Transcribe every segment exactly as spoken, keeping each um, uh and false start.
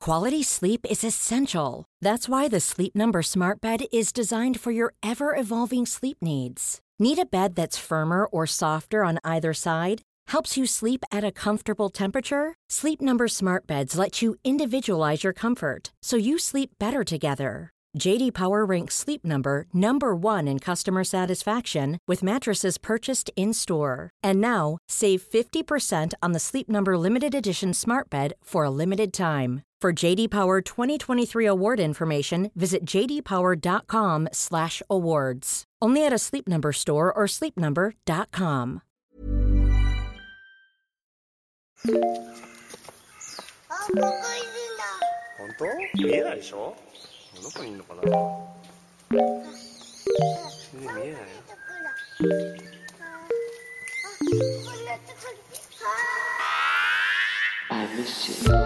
Quality sleep is essential. That's why the Sleep Number Smart Bed is designed for your ever-evolving sleep needs. Need a bed that's firmer or softer on either side? Helps you sleep at a comfortable temperature? Sleep Number Smart Beds let you individualize your comfort, so you sleep better together. J D Power ranks Sleep Number number one in customer satisfaction with mattresses purchased in-store. And now, save fifty percent on the Sleep Number Limited Edition Smart Bed for a limited time. For J D Power twenty twenty-three award information, visit j d power dot com slash awards. Only at a Sleep Number store or sleep number dot com. あ、ここいるんだ。本当？見えないでしょ？どこにいるのかな？全然見えないよ。 I miss you.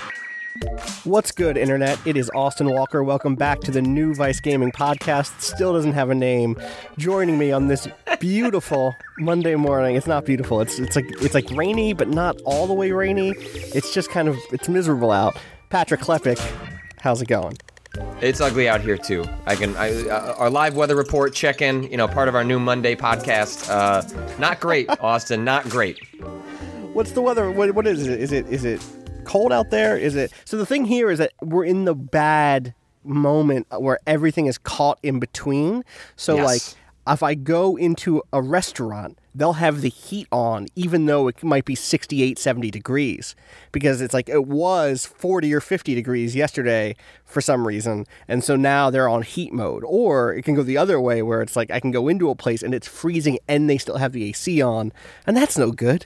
What's good, Internet? It is Austin Walker. Welcome back to the new Vice Gaming podcast. Still doesn't have a name. Joining me on this beautiful Monday morning. It's not beautiful. It's it's like it's like rainy, but not all the way rainy. It's just kind of it's miserable out. Patrick Klepek, how's it going? It's ugly out here too. I can. I, uh, our live weather report check-in. You know, part of our new Monday podcast. Uh, not great, Austin. Not great. What's the weather? What what is it? Is it is it cold out there? Is it? So the thing here is that we're in the bad moment where everything is caught in between. So Yes. like, if I go into a restaurant, they'll have the heat on, even though it might be sixty-eight, seventy degrees, because it's like it was forty or fifty degrees yesterday for some reason. And so now they're on heat mode. Or it can go the other way where it's like I can go into a place and it's freezing and they still have the A C on. And that's no good.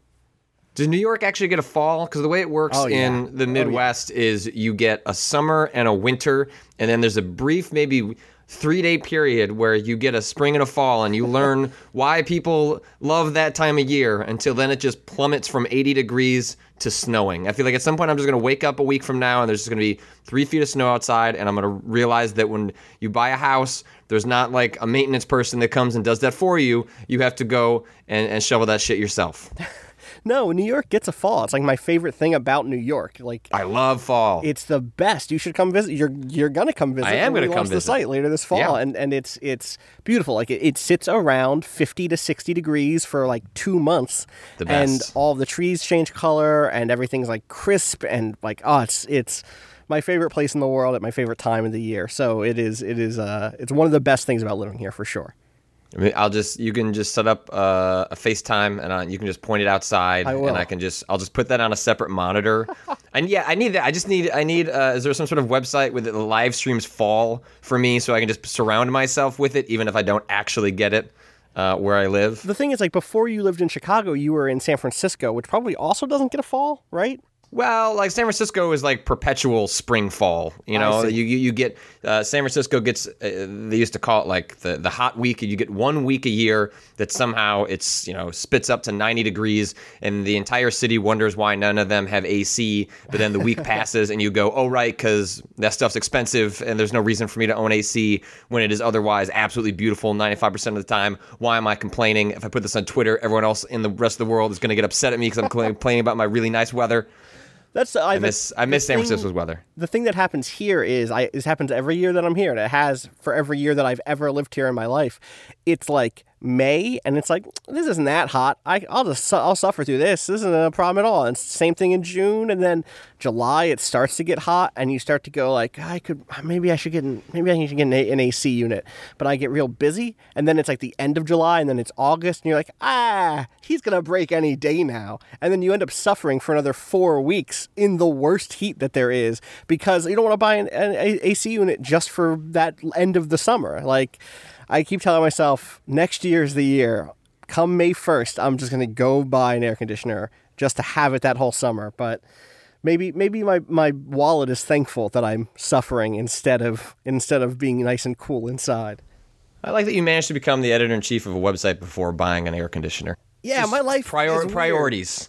Does New York actually get a fall? Because the way it works Oh, yeah. in the Midwest oh, yeah. is you get a summer and a winter, and then there's a brief, maybe three-day period where you get a spring and a fall, and you learn why people love that time of year until then it just plummets from eighty degrees to snowing. I feel like at some point I'm just going to wake up a week from now, and there's just going to be three feet of snow outside, and I'm going to realize that when you buy a house, there's not like a maintenance person that comes and does that for you. You have to go and, and shovel that shit yourself. No, New York gets a fall. It's like my favorite thing about New York. Like I love fall. It's the best. You should come visit. You're you're gonna come visit. I am going gonna to come the visit site later this fall, yeah. and and it's it's beautiful. Like it, it sits around fifty to sixty degrees for like two months, the best. And all the trees change color, and everything's like crisp and like oh, it's it's my favorite place in the world at my favorite time of the year. So it is it is uh it's one of the best things about living here for sure. I mean, I'll just you can just set up uh, a FaceTime and uh, you can just point it outside, I will. and I can just I'll just put that on a separate monitor. And yeah, I need that. I just need I need. Uh, is there some sort of website where the live streams fall for me so I can just surround myself with it, even if I don't actually get it uh, where I live? The thing is, like before you lived in Chicago, you were in San Francisco, which probably also doesn't get a fall, right? Well, like San Francisco is like perpetual spring fall. You know, you, you you get uh, San Francisco gets uh, they used to call it like the, the hot week. You get one week a year that somehow it's you know spits up to ninety degrees, and the entire city wonders why none of them have A C. But then the week passes, and you go, oh right, because that stuff's expensive, and there's no reason for me to own A C when it is otherwise absolutely beautiful ninety-five percent of the time. Why am I complaining? If I put this on Twitter, everyone else in the rest of the world is going to get upset at me because I'm complaining about my really nice weather. That's I, I miss I miss San thing, Francisco's weather. The thing that happens here is I this happens every year that I'm here, and it has for every year that I've ever lived here in my life. It's like May, and it's like this isn't that hot. I I'll just su- I'll suffer through this. This isn't a problem at all. And it's the same thing in June, and then July it starts to get hot, and you start to go like I could maybe I should get an, maybe I should get an, an A C unit, but I get real busy, and then it's like the end of July, and then it's August, and you're like ah he's gonna break any day now, and then you end up suffering for another four weeks in the worst heat that there is because you don't want to buy an, an A C unit just for that end of the summer. Like. I keep telling myself, next year's the year. Come May first, I'm just going to go buy an air conditioner just to have it that whole summer. But maybe maybe my, my wallet is thankful that I'm suffering instead of instead of being nice and cool inside. I like that you managed to become the editor-in-chief of a website before buying an air conditioner. Yeah, Just my life prior- is priorities.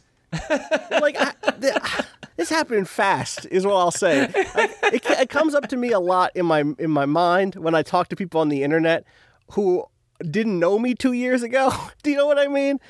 like I, the, this happened fast is what I'll say. Like, it, it comes up to me a lot in my in my mind when I talk to people on the internet who didn't know me two years ago. Do you know what I mean?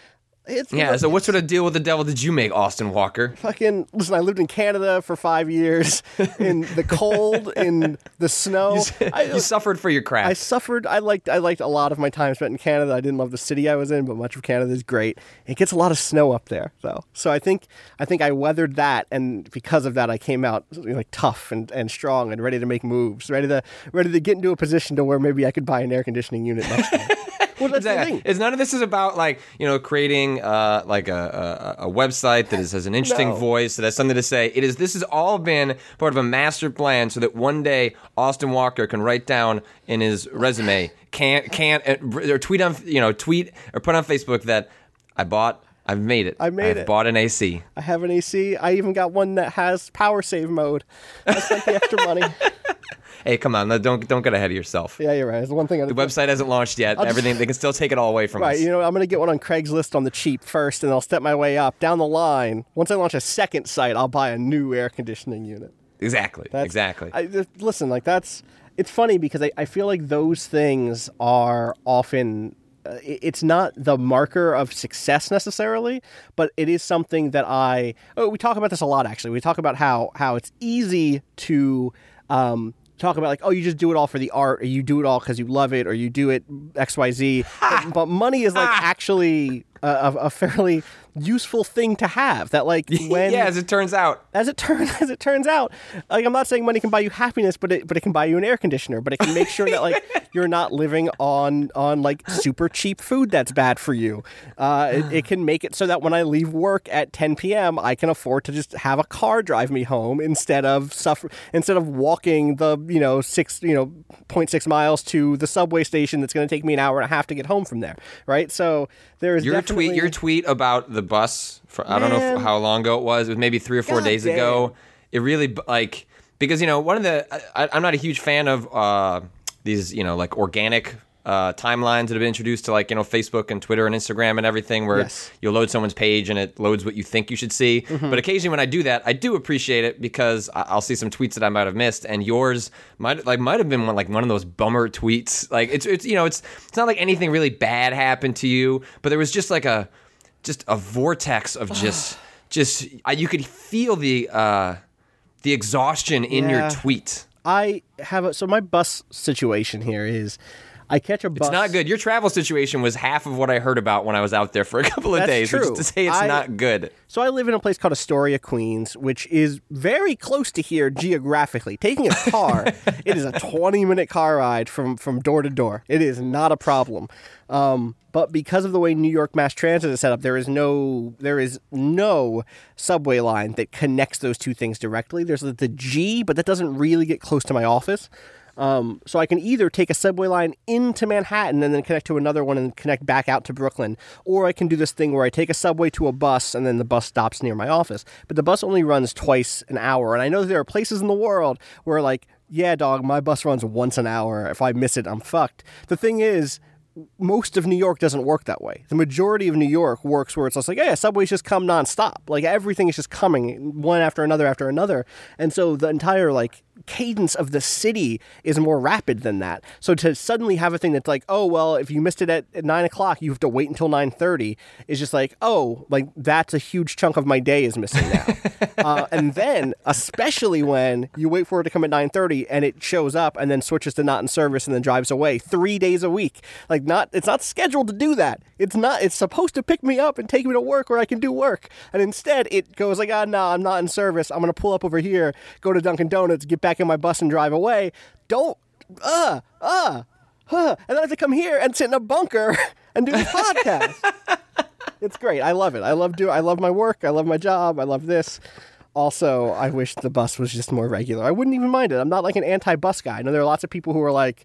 It's, Yeah, so what sort of deal with the devil did you make, Austin Walker? Fucking listen, I lived in Canada for five years in the cold, in the snow. You, I, you suffered for your craft. I suffered. I liked. I liked a lot of my time spent in Canada. I didn't love the city I was in, but much of Canada is great. It gets a lot of snow up there, though. So I think I think I weathered that, and because of that, I came out you know, like tough and, and strong and ready to make moves, ready to ready to get into a position to where maybe I could buy an air conditioning unit next time. Well, that's exactly. the thing. It's none of this is about like you know creating uh, like a, a, a website that is, has an interesting No. voice that has something to say. It is this has all been part of a master plan so that one day Austin Walker can write down in his resume can't can't or tweet on you know tweet or put on Facebook that I bought I've made it I made I've it. bought an A C. I have an A C. I even got one that has power save mode. I spent the extra money. Hey, come on, no, don't don't get ahead of yourself. Yeah, you're right. It's the one thing. I The website hasn't launched yet. I'll just- Everything they can still take it all away from Right, us. you know, I'm going to get one on Craigslist on the cheap first, and I'll step my way up. Down the line, once I launch a second site, I'll buy a new air conditioning unit. Exactly. That's, exactly. I, th- listen, like that's, it's funny because I, I feel like those things are often, uh, it- it's not the marker of success necessarily, but it is something that I, oh, we talk about this a lot actually. We talk about how, how it's easy to, um, talk about like, oh, you just do it all for the art, or you do it all because you love it, or you do it X Y Z. but, but money is like actually a, a a fairly useful thing to have. That like when yeah, as it turns out. as it turns as it turns out, like I'm not saying money can buy you happiness, but it but it can buy you an air conditioner. But it can make sure that like you're not living on on like super cheap food that's bad for you. Uh, it, it can make it so that when I leave work at ten p.m., I can afford to just have a car drive me home instead of suffer instead of walking the you know six you know point six miles to the subway station that's going to take me an hour and a half to get home from there. Right. So there is Your definitely tweet, your tweet about the bus. For, I don't know Man. if, how long ago it was. It was maybe three or four God days damn. ago. It really like because you know one of the I, I'm not a huge fan of uh, these you know like organic uh, timelines that have been introduced to like you know Facebook and Twitter and Instagram and everything where Yes. you load someone's page and it loads what you think you should see. Mm-hmm. But occasionally when I do that, I do appreciate it because I- I'll see some tweets that I might have missed, and yours might like might have been one, like one of those bummer tweets. Like it's it's you know it's it's not like anything really bad happened to you, but there was just like a just a vortex of just just I, you could feel the uh, the exhaustion in your Yeah. tweet. I have a so my bus situation here is I catch a bus. It's not good. Your travel situation was half of what I heard about when I was out there for a couple of That's days, which is true. to say it's I- not good. So I live in a place called Astoria, Queens, which is very close to here geographically. Taking a car, it is a twenty-minute car ride from, from door to door. It is not a problem. Um, but because of the way New York Mass Transit is set up, there is no there is no subway line that connects those two things directly. There's the G, but that doesn't really get close to my office. Um, so I can either take a subway line into Manhattan and then connect to another one and connect back out to Brooklyn, or I can do this thing where I take a subway to a bus and then the bus stops near my office. But the bus only runs twice an hour, and I know there are places in the world where like, yeah, dog, my bus runs once an hour. If I miss it, I'm fucked. The thing is, most of New York doesn't work that way. The majority of New York works where it's just like, yeah, subways just come nonstop. Like everything is just coming one after another after another. And so the entire like cadence of the city is more rapid than that. So to suddenly have a thing that's like, oh, well, if you missed it at, at nine o'clock, you have to wait until nine thirty is just like, oh, like that's a huge chunk of my day is missing now. uh, and then, especially when you wait for it to come at nine thirty and it shows up and then switches to not in service and then drives away three days a week. Like not, it's not scheduled to do that. It's not, it's supposed to pick me up and take me to work where I can do work. And instead it goes like, ah, no, I'm not in service. I'm going to pull up over here, go to Dunkin' Donuts, get back in my bus and drive away. Don't, uh, uh, huh. And then I have to come here and sit in a bunker and do the podcast. It's great. I love it. I love do. I love my work. I love my job. I love this. Also, I wish the bus was just more regular. I wouldn't even mind it. I'm not like an anti-bus guy. I know there are lots of people who are like,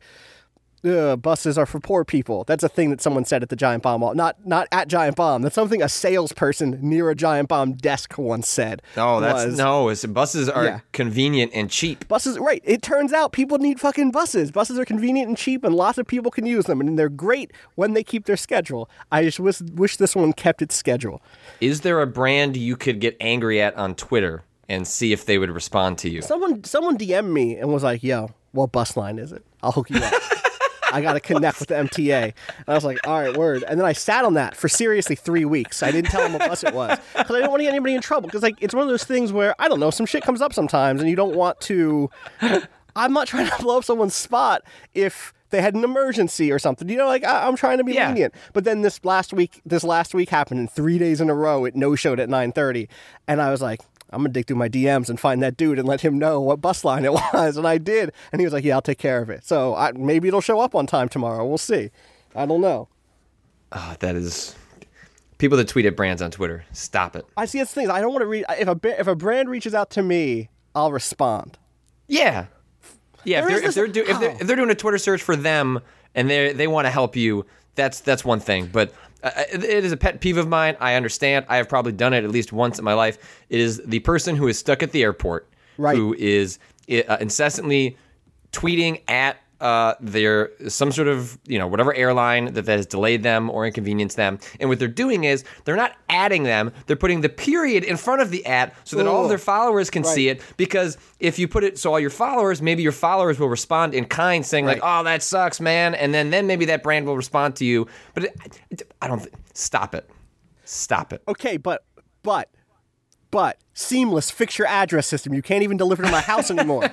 Ugh, buses are for poor people. That's a thing that someone said at the Giant Bomb. Not not at Giant Bomb. That's something a salesperson near a Giant Bomb desk once said. Oh, that's was, no. It's, buses are Yeah. convenient and cheap. Buses, right. It turns out people need fucking buses. Buses are convenient and cheap, and lots of people can use them, and they're great when they keep their schedule. I just wish, wish this one kept its schedule. Is there a brand you could get angry at on Twitter and see if they would respond to you? Someone someone D M'd me and was like, yo, what bus line is it? I'll hook you up. I got to connect with the M T A. And I was like, all right, word. And then I sat on that for seriously three weeks. I didn't tell them what bus it was because I didn't want to get anybody in trouble. Because like it's one of those things where, I don't know, some shit comes up sometimes and you don't want to... I'm not trying to blow up someone's spot if they had an emergency or something. You know, like I, I'm trying to be yeah. lenient. But then this last week, this last week happened, and three days in a row, it no-showed at nine thirty. And I was like, I'm going to dig through my D Ms and find that dude and let him know what bus line it was. And I did. And he was like, yeah, I'll take care of it. So I, maybe it'll show up on time tomorrow. We'll see. I don't know. Oh, that is... People that tweet at brands on Twitter, stop it. I see it's things. I don't want to read... If a, if a brand reaches out to me, I'll respond. Yeah. Yeah, if they're, if, they're do, if, they're, if they're doing a Twitter search for them and they they want to help you, that's that's one thing. But uh, it, it is a pet peeve of mine. I understand. I have probably done it at least once in my life. It is the person who is stuck at the airport, right. who is uh, incessantly tweeting at uh, their some sort of, you know, whatever airline that, that has delayed them or inconvenienced them. And what they're doing is they're not adding them. They're putting the period in front of the at so that Ooh. all of their followers can right. see it. Because if you put it so all your followers, maybe your followers will respond in kind saying right. like, oh, that sucks, man. And then, then maybe that brand will respond to you. But it, it, I don't th- stop it. Stop it. Okay, but, but, but Seamless, fix your address system. You can't even deliver to my house anymore.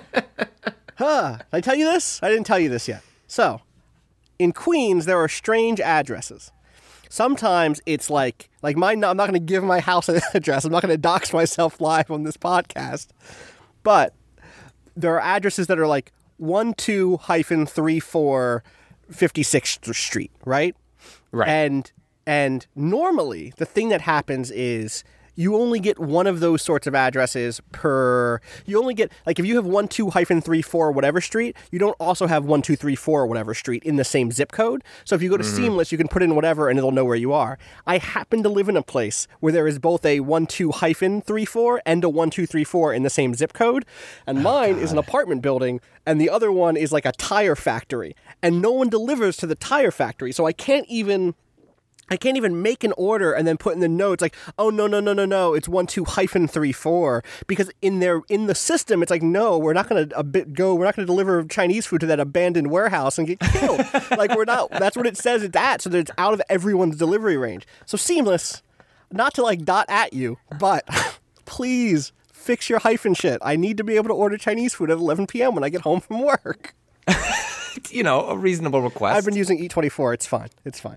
Huh. Did I tell you this? I didn't tell you this yet. So, in Queens, there are strange addresses. Sometimes it's like, like my, I'm not going to give my house address. I'm not going to dox myself live on this podcast. But there are addresses that are like one two hyphen three four fifty-sixth Street, right? Right. And and normally the thing that happens is you only get one of those sorts of addresses per, you only get, like if you have one two hyphen three four whatever street, you don't also have one two three four whatever street in the same zip code. So if you go to mm-hmm. Seamless, you can put in whatever and it'll know where you are. I happen to live in a place where there is both a one two hyphen three four and a one two three four in the same zip code. And mine oh, is an apartment building and the other one is like a tire factory. And no one delivers to the tire factory. So I can't even... I can't even make an order and then put in the notes like, oh, no, no, no, no, no, it's one two hyphen three four. Because in their in the system, it's like, no, we're not going to go, we're not going to deliver Chinese food to that abandoned warehouse and get killed. Like, we're not, that's what it says it's at, so that it's out of everyone's delivery range. So Seamless, not to like dot at you, but please fix your hyphen shit. I need to be able to order Chinese food at eleven p.m. when I get home from work. You know, a reasonable request. I've been using Eat twenty-four. It's fine. It's fine.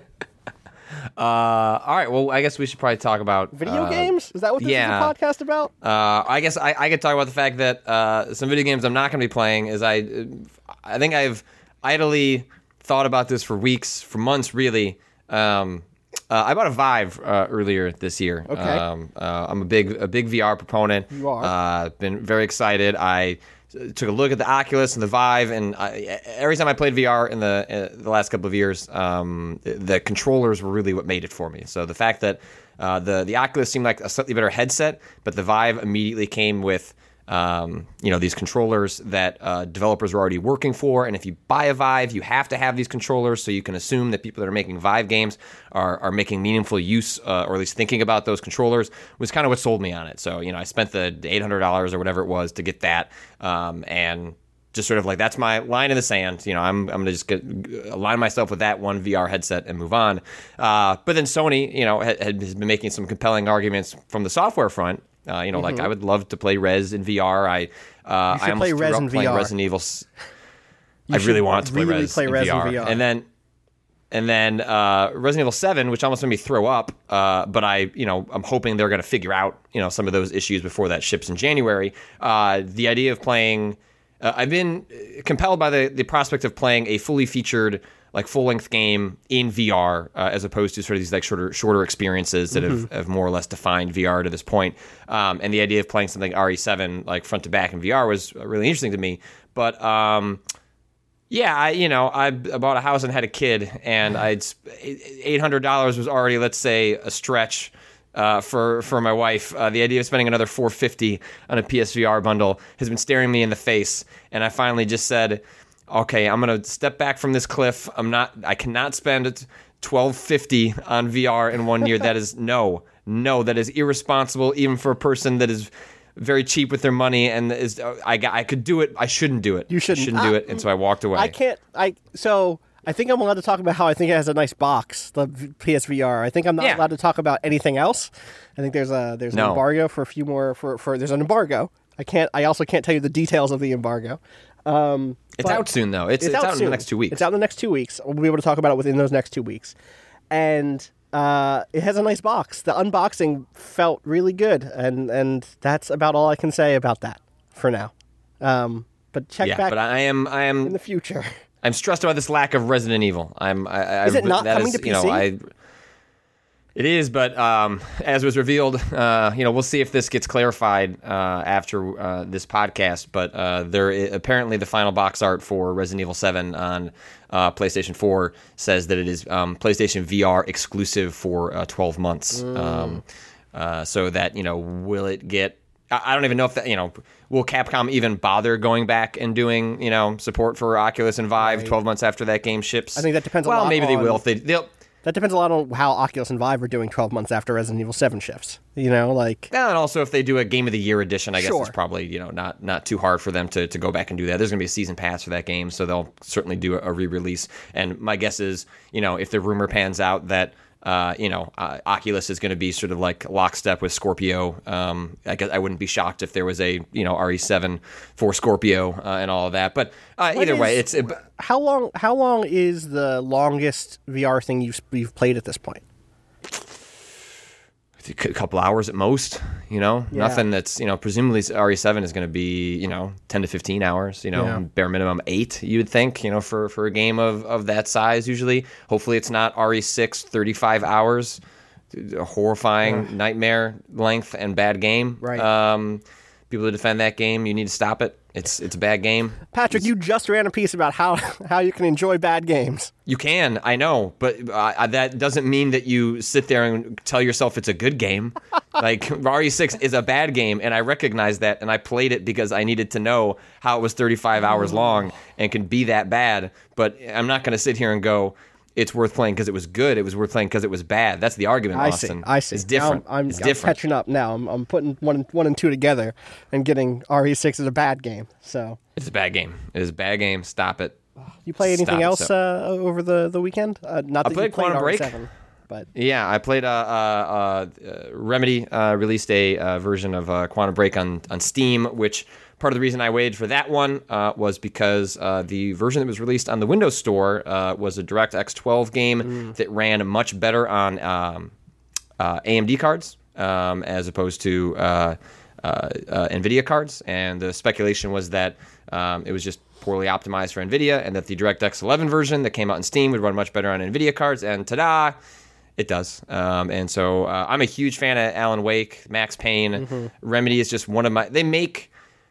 Uh, all right. Well, I guess we should probably talk about video uh, games. Is that what this yeah. is a podcast about? Uh, I guess I, I could talk about the fact that uh, some video games I'm not going to be playing. Is I, I think I've idly thought about this for weeks, for months, really. Um, uh, I bought a Vive uh, earlier this year. Okay. Um, uh, I'm a big a big V R proponent. You are. Uh, been very excited. I took a look at the Oculus and the Vive, and I, every time I played V R in the uh, the last couple of years, um, the controllers were really what made it for me. So the fact that uh, the the Oculus seemed like a slightly better headset, but the Vive immediately came with um, you know these controllers that uh, developers were already working for, and if you buy a Vive, you have to have these controllers, so you can assume that people that are making Vive games are are making meaningful use, uh, or at least thinking about those controllers, was kind of what sold me on it. So you know, I spent the eight hundred dollars or whatever it was to get that, um, and just sort of like that's my line in the sand. You know, I'm I'm gonna just get, align myself with that one V R headset and move on. Uh, but then Sony, you know, had, has been making some compelling arguments from the software front. Uh, you know, mm-hmm. like I would love to play Rez in V R. I uh, I almost play threw Rez up in playing V R. Resident Evil. I really want to play really Rez, play in, Rez V R. in V R. And then and then uh, Resident Evil seven, which almost made me throw up. Uh, but I, you know, I'm hoping they're going to figure out, you know, some of those issues before that ships in January. Uh, the idea of playing, uh, I've been compelled by the the prospect of playing a fully featured, like full-length game in V R, uh, as opposed to sort of these like shorter shorter experiences that mm-hmm. have, have more or less defined V R to this point. Um, and the idea of playing something R E seven like front to back in V R was really interesting to me. But um, yeah, I you know I, I bought a house and had a kid, and I'd eight hundred dollars was already, let's say, a stretch. Uh, for for my wife, uh, the idea of spending another four hundred fifty dollars on a P S V R bundle has been staring me in the face, and I finally just said, okay, I'm gonna step back from this cliff. I'm not. I cannot spend twelve fifty on V R in one year. That is no, no. That is irresponsible, even for a person that is very cheap with their money, and is I got I could do it. I shouldn't do it. You shouldn't. I shouldn't do it, and so I walked away. I can't. I so I think I'm allowed to talk about how I think it has a nice box, the P S V R. I think I'm not Yeah. allowed to talk about anything else. I think there's a there's an No. embargo for a few more for for there's an embargo. I can't. I also can't tell you the details of the embargo. Um, It's but out soon, though. It's, it's, out, in soon. the next two weeks. It's out in the next two weeks. We'll be able to talk about it within those next two weeks. And uh, it has a nice box. The unboxing felt really good, and and that's about all I can say about that for now. Um, but check Yeah, back but I am I in am the future. I'm stressed about this lack of Resident Evil. I'm. I, I, Is it not that coming is, to you know, P C? I, it is, but um, as was revealed, uh, you know, we'll see if this gets clarified uh, after uh, this podcast. But uh, there, i- apparently, the final box art for Resident Evil seven on uh, PlayStation four says that it is um, PlayStation V R exclusive for uh, twelve months. Mm. Um, uh, so that, you know, will it get? I I don't even know if that, you know, will Capcom even bother going back and doing, you know, support for Oculus and Vive Right. twelve months after that game ships? I think that depends a Well, lot maybe they on- will. If they, they'll. That depends a lot on how Oculus and Vive are doing twelve months after Resident Evil seven shifts. You know, like Yeah, and also if they do a Game of the Year edition, I guess Sure. it's probably, you know, not not too hard for them to, to go back and do that. There's going to be a season pass for that game, so they'll certainly do a, a re-release. And my guess is, you know, if the rumor pans out that, uh, you know, uh, Oculus is going to be sort of like lockstep with Scorpio, um, I guess I wouldn't be shocked if there was a, you know, R E seven for Scorpio uh, and all of that. But uh, What either way, is- it's... It, how long? How long is the longest V R thing you've you've played at this point? a couple hours at most, you know, Yeah. nothing that's, you know, presumably R E seven is going to be, you know, ten to fifteen hours, you know, Yeah. bare minimum eight, you would think, you know, for, for a game of, of that size usually. Hopefully it's not R E six, thirty-five hours, a horrifying nightmare length and bad game. Right. Um, people who defend that game, you need to stop it. It's it's a bad game. Patrick, you just ran a piece about how how you can enjoy bad games. You can, I know, but uh, that doesn't mean that you sit there and tell yourself it's a good game. Like, R E six is a bad game, and I recognize that, and I played it because I needed to know how it was thirty-five hours long and can be that bad. But I'm not going to sit here and go, it's worth playing because it was good. It was worth playing because it was bad. That's the argument, I Austin. see. I see. It's different. Now I'm, I'm, it's I'm different. catching up now. I'm, I'm putting one and, one and two together and getting R E six as a bad game. So It's a bad game. It is a bad game. Stop it. you play anything Stop it. else So- uh, over the the weekend? Uh, not that played you played Quantum R E Break. seven, but Yeah, I played. Uh, uh, uh, Remedy uh, released a uh, version of uh, Quantum Break on on Steam, which part of the reason I waited for that one uh, was because uh, the version that was released on the Windows Store uh, was a DirectX twelve game Mm. that ran much better on um, uh, A M D cards um, as opposed to uh, uh, uh, NVIDIA cards, and the speculation was that um, it was just poorly optimized for NVIDIA, and that the DirectX eleven version that came out in Steam would run much better on NVIDIA cards, and ta-da! It does. Um, and so uh, I'm a huge fan of Alan Wake, Max Payne. Mm-hmm. Remedy is just one of my... They make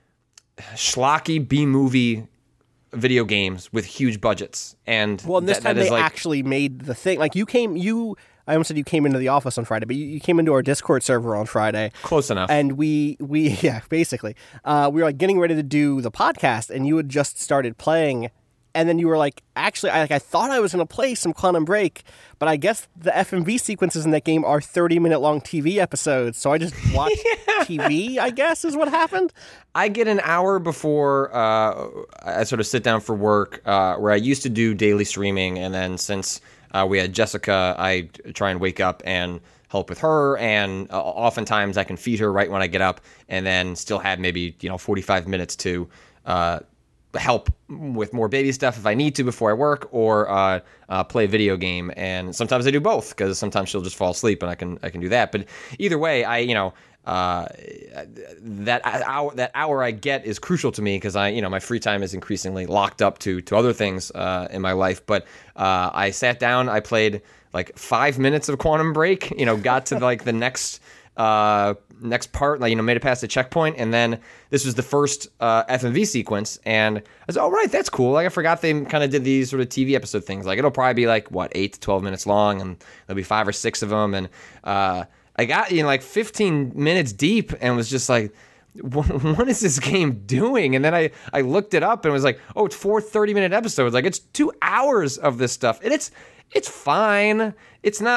schlocky B-movie video games with huge budgets. And well, and this that, time that is they like, actually made the thing. Like you came, you I almost said you came into the office on Friday, but you, you came into our Discord server on Friday. Close enough. And we, we yeah, basically. Uh, we were like getting ready to do the podcast, and you had just started playing. And then you were like, actually, I, like, I thought I was going to play some Quantum Break, but I guess the F M V sequences in that game are thirty-minute long T V episodes. So I just watched T V, I guess, is what happened. I get an hour before uh, I sort of sit down for work, uh, where I used to do daily streaming, and then since uh, we had Jessica, I try and wake up and help with her, and uh, oftentimes I can feed her right when I get up, and then still have maybe you know forty-five minutes to uh, help with more baby stuff if I need to before I work, or uh, uh, play a video game. And sometimes I do both, because sometimes she'll just fall asleep, and I can I can do that. But either way, I you know. Uh, that hour that hour I get is crucial to me, because I you know my free time is increasingly locked up to to other things uh, in my life. But uh, I sat down, I played like five minutes of Quantum Break, you know, got to like the next uh, next part, like you know, made it past the checkpoint, and then this was the first uh, F M V sequence, and I was oh right, that's cool. Like I forgot they kind of did these sort of T V episode things. Like it'll probably be like what eight to twelve minutes long, and there'll be five or six of them, and uh, I got you know like fifteen minutes deep and was just like, what is this game doing? And then I, I looked it up and was like, oh, it's four thirty-minute episodes. Like, it's two hours of this stuff. And it's it's fine. It's not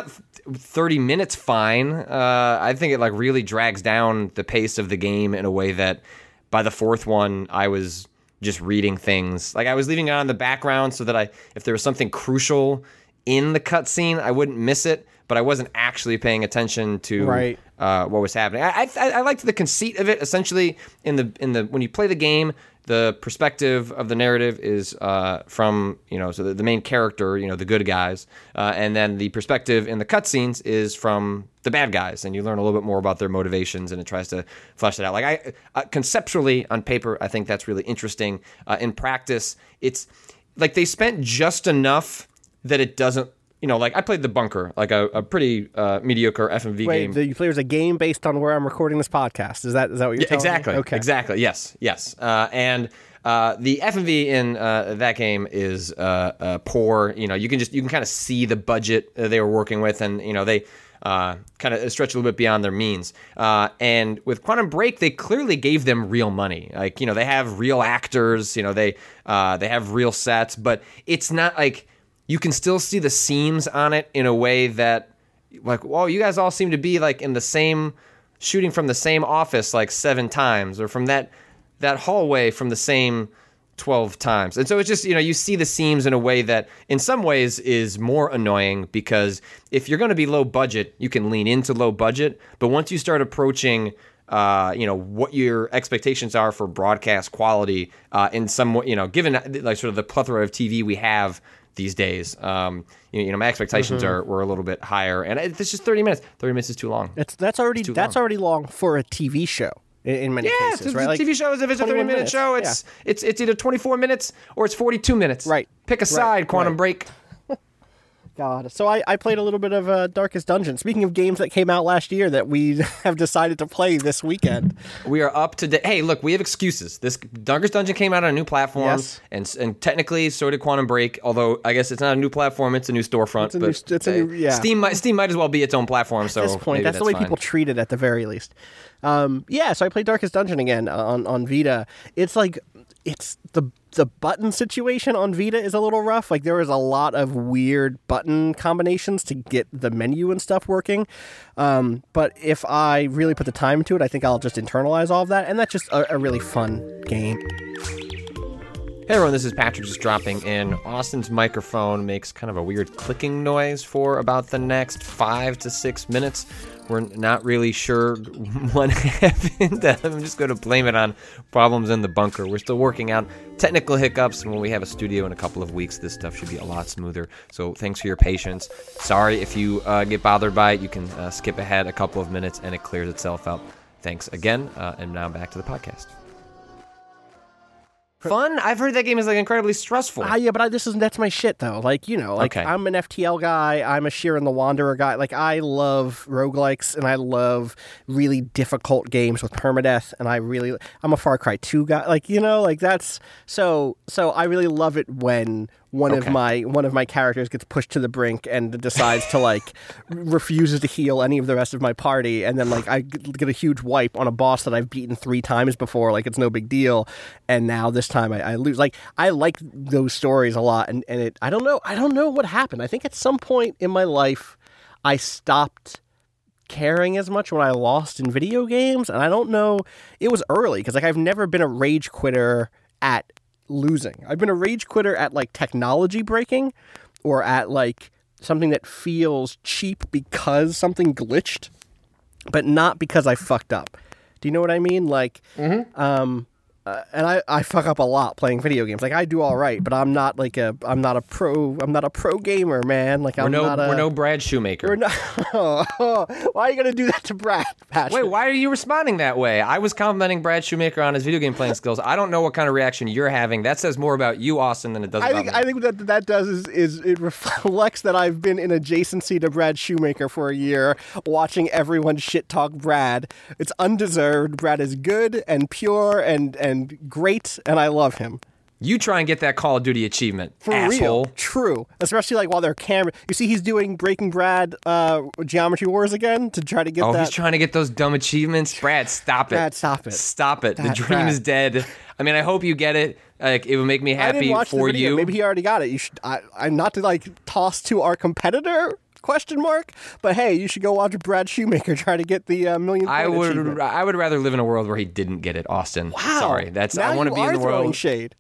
thirty minutes fine. Uh, I think it like really drags down the pace of the game in a way that by the fourth one, I was just reading things. Like I was leaving it on in the background so that I, if there was something crucial in the cutscene, I wouldn't miss it, but I wasn't actually paying attention to right. uh, what was happening. I, I I liked the conceit of it. Essentially, in the in the when you play the game, the perspective of the narrative is uh, from, you know, so the, the main character, you know, the good guys, uh, and then the perspective in the cutscenes is from the bad guys, and you learn a little bit more about their motivations, and it tries to flesh it out. Like I, uh, conceptually on paper, I think that's really interesting. Uh, in practice, it's like they spent just enough that it doesn't. You know, like I played The Bunker, like a, a pretty uh, mediocre F M V Wait, game. Wait, you play as a game based on where I'm recording this podcast. Is that is that what you're yeah, telling exactly, me? Okay. Exactly. Yes. Yes. Uh, and uh, the F M V in uh, that game is uh, uh, poor. You know, you can just you can kind of see the budget they were working with, and you know they uh, kind of stretch a little bit beyond their means. Uh, and with Quantum Break, they clearly gave them real money. Like you know, they have real actors. You know, they uh, they have real sets, but it's not like. You can still see the seams on it in a way that, like, whoa, you guys all seem to be, like, in the same, shooting from the same office, like, seven times, or from that that hallway from the same twelve times. And so it's just, you know, you see the seams in a way that, in some ways, is more annoying, because if you're going to be low budget, you can lean into low budget, but once you start approaching... Uh, you know, what your expectations are for broadcast quality uh, in some way, you know, given like sort of the plethora of T V we have these days, um, you, you know, my expectations mm-hmm. are were a little bit higher, and it's just thirty minutes. thirty minutes is too long. It's that's already that's long. already long for a T V show in, in many yeah, cases, it's, right? Yeah, like T V shows if it's a thirty minute minutes. show, it's yeah. it's it's either twenty-four minutes or it's forty-two minutes. Right. Pick a side, right. Quantum right. Break. God. So I, I played a little bit of uh, Darkest Dungeon. Speaking of games that came out last year that we have decided to play this weekend. We are up to date. Hey, look, we have excuses. This Darkest Dungeon came out on a new platform, yes. and and technically so did Quantum Break, although I guess it's not a new platform, it's a new storefront. It's a but new, it's a new, yeah. Steam, might, Steam might as well be its own platform. So at this point, maybe that's, that's the way fine. people treat it at the very least. Um, yeah, so I played Darkest Dungeon again on, on Vita. It's like, it's the the button situation on Vita is a little rough. Like there is a lot of weird button combinations to get the menu and stuff working. Um, but if I really put the time into it, I think I'll just internalize all of that. And that's just a, a really fun game. Hey everyone, this is Patrick just dropping in. Austin's microphone makes kind of a weird clicking noise for about the next five to six minutes. We're not really sure what happened. I'm just going to blame it on problems in the bunker. We're still working out technical hiccups, and when we have a studio in a couple of weeks, this stuff should be a lot smoother. So thanks for your patience. Sorry if you uh, get bothered by it. You can uh, skip ahead a couple of minutes, and it clears itself up. Thanks again, uh, and now back to the podcast. Fun? I've heard that game is like incredibly stressful. Ah, yeah, but I, this is that's my shit though. Like you know, like okay. I'm an F T L guy. I'm a Shiren the Wanderer guy. Like I love roguelikes and I love really difficult games with permadeath. And I really, I'm a Far Cry two guy. Like you know, like that's so. So I really love it when one okay. of my one of my characters gets pushed to the brink and decides to like refuses to heal any of the rest of my party, and then like I get a huge wipe on a boss that I've beaten three times before. Like it's no big deal, and now this time I, I lose. Like I like those stories a lot, and, and it I don't know I don't know what happened. I think at some point in my life I stopped caring as much when I lost in video games, and I don't know. It was early because like I've never been a rage quitter at losing. I've been a rage quitter at like technology breaking or at like something that feels cheap because something glitched, but not because I fucked up. Do you know what I mean? Like, mm-hmm. um, uh, and I, I fuck up a lot playing video games. Like I do all right, but I'm not like a I'm not a pro I'm not a pro gamer, man. Like I'm we're no not a, we're no Brad Shoemaker. We're not. Oh, why are you gonna do that to Brad, Patrick? Wait, why are you responding that way? I was complimenting Brad Shoemaker on his video game playing skills. I don't know what kind of reaction you're having. That says more about you, Austin, than it does I about think me. I think that that does is, is it reflects that I've been in adjacency to Brad Shoemaker for a year, watching everyone shit talk Brad. It's undeserved. Brad is good and pure and and great. And I love him. You try and get that Call of Duty achievement, For asshole. real. True. Especially like while they're camera. You see he's doing Breaking Brad uh, Geometry Wars again to try to get oh, that. Oh, he's trying to get those dumb achievements? Brad, stop it. Brad, stop it. Stop it. That, the dream Brad. is dead. I mean, I hope you get it. Like, it would make me I didn't happy watch the for video. you. Maybe he already got it. You should. I, I'm not to like toss to our competitor. Question mark. But hey, you should go watch Brad Shoemaker try to get the uh, million. I would. achievement. I would rather live in a world where he didn't get it, Austin. Wow. Sorry, that's. Now I want to you be in are the throwing world. shade.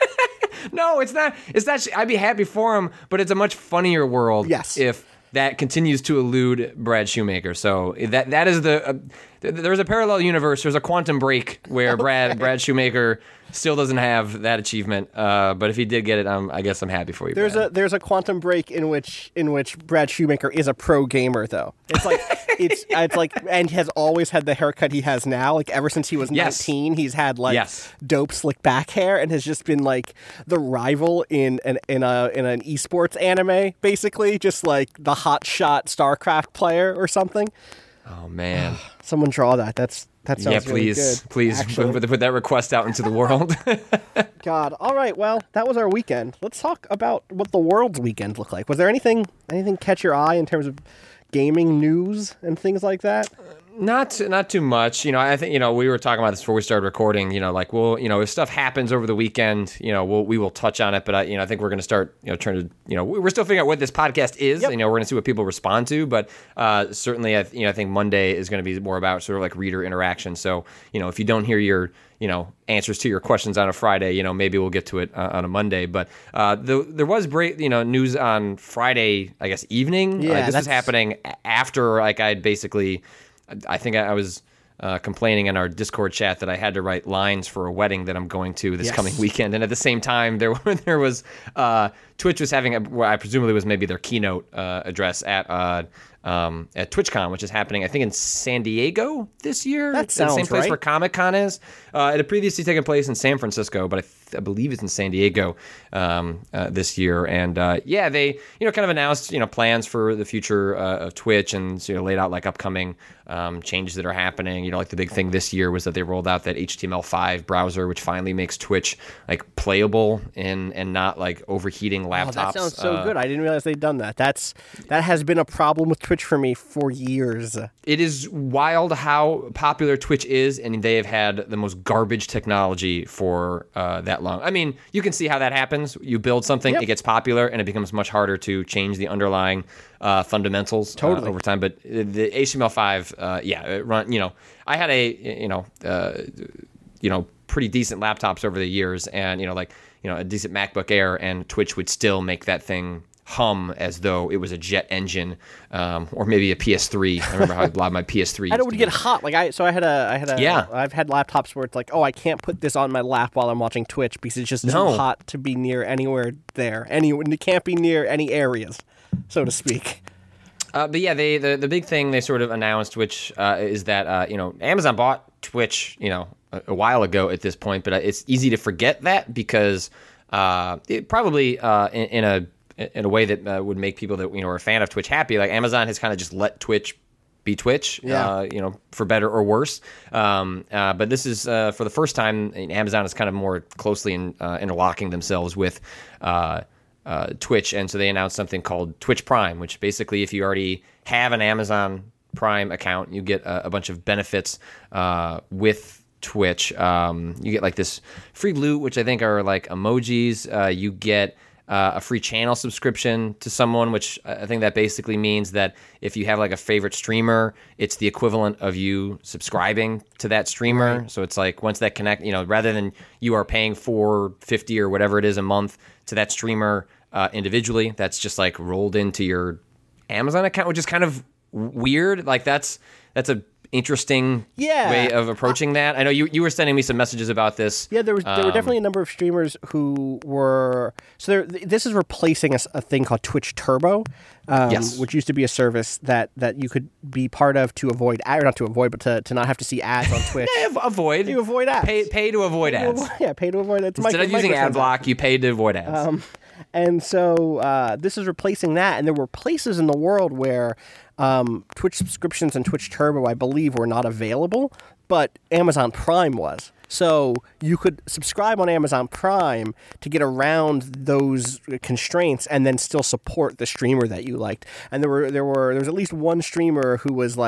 No, it's not. It's not. I'd be happy for him, but it's a much funnier world. Yes. If that continues to elude Brad Shoemaker. So that that is the. Uh, th- there's a parallel universe. There's a quantum break where Okay. Brad Brad Shoemaker still doesn't have that achievement. Uh, but if he did get it, um, I guess I'm happy for you. There's Brad. a there's a quantum break in which in which Brad Shoemaker is a pro gamer though. It's like it's it's like and has always had the haircut he has now. Like ever since he was Yes. nineteen, he's had like Yes. dope slick back hair and has just been like the rival in an in a in an esports anime, basically, just like the hot shot StarCraft player or something. Oh man. Someone draw that. That's that sounds Yeah, really please, good, please actually. put, put that request out into the world. God. All right. Well, that was our weekend. Let's talk about what the world's weekend looked like. Was there anything anything catch your eye in terms of gaming news and things like that? Not not too much. You know, I think, you know, we were talking about this before we started recording, you know, like, well, you know, if stuff happens over the weekend, you know, we'll, we will touch on it. But, I, you know, I think we're going to start, you know, trying to, you know, we're still figuring out what this podcast is. Yep. You know, we're going to see what people respond to. But uh, certainly, I, you know, I think Monday is going to be more about sort of like reader interaction. So, you know, if you don't hear your, you know, answers to your questions on a Friday, you know, maybe we'll get to it uh, on a Monday. But uh, the, there was break, you know, news on Friday, I guess, evening. Yeah, uh, this was that's- happening after, like, I had basically... I think I was uh, complaining in our Discord chat that I had to write lines for a wedding that I'm going to this Yes. coming weekend, and at the same time, there were, there was uh, Twitch was having a, what I presumably was maybe their keynote uh, address at uh, um, at TwitchCon, which is happening, I think, in San Diego this year. That It's the sounds same place right. where Comic Con is. Uh, it had previously taken place in San Francisco, but I, th- I believe it's in San Diego um, uh, this year. And uh, yeah, they you know kind of announced you know plans for the future uh, of Twitch, and you know laid out like upcoming um, changes that are happening. You know, like the big thing this year was that they rolled out that H T M L five browser, which finally makes Twitch like playable and and not like overheating laptops. Oh, that sounds so Uh, good. I didn't realize they'd done that. That's that has been a problem with Twitch for me for years. It is wild how popular Twitch is, and they have had the most garbage technology for uh, that long. I mean, you can see how that happens. You build something, Yep. it gets popular, and it becomes much harder to change the underlying uh, fundamentals uh, Totally. over time. But the H T M L five, uh, yeah, it run. You know, I had a you know, uh, you know, pretty decent laptops over the years, and you know, like you know, a decent MacBook Air, and Twitch would still make that thing hum as though it was a jet engine, um, or maybe a P S three. I remember how loud my P S three. And it used would to get be. hot. Like I, so I had a, I had a, Yeah. I've had laptops where it's like, oh, I can't put this on my lap while I'm watching Twitch because it's just No. too hot to be near anywhere there. Any, it can't be near any areas, so to speak. Uh, but yeah, they the, the big thing they sort of announced, which uh, is that uh, you know Amazon bought Twitch, you know, a, a while ago at this point, but uh, it's easy to forget that because uh, it probably uh, in, in a in a way that uh, would make people that you know are a fan of Twitch happy. Like Amazon has kind of just let Twitch be Twitch, Yeah. uh, you know, for better or worse. Um, uh, but this is uh, for the first time, Amazon is kind of more closely in, uh, interlocking themselves with uh, uh, Twitch, and so they announced something called Twitch Prime, which basically, if you already have an Amazon Prime account, you get a, a bunch of benefits uh, with Twitch. Um, you get like this free loot, which I think are like emojis. Uh, you get uh, a free channel subscription to someone, which I think that basically means that if you have like a favorite streamer, it's the equivalent of you subscribing to that streamer. Right. So it's like once that connect, you know, rather than you are paying four fifty or whatever it is a month to that streamer uh, individually, that's just like rolled into your Amazon account, which is kind of weird. Like that's that's a interesting Yeah. way of approaching that. I know you you were sending me some messages about this. Yeah, there was there were Um, definitely a number of streamers who were so there. This is replacing a, s- a thing called Twitch Turbo, um, Yes. which used to be a service that, that you could be part of to avoid ad, or not to avoid, but to, to not have to see ads on Twitch. Eh, av- avoid. You avoid ads. Pay pay to avoid ads. Yeah, pay to avoid ads. Instead of using ad block, you pay to avoid ads. Um, and so uh, this is replacing that. And there were places in the world where um, Twitch subscriptions and Twitch Turbo, I believe, were not available, but Amazon Prime was. So you could subscribe on Amazon Prime to get around those constraints and then still support the streamer that you liked. And there were there were there was at least one streamer who was like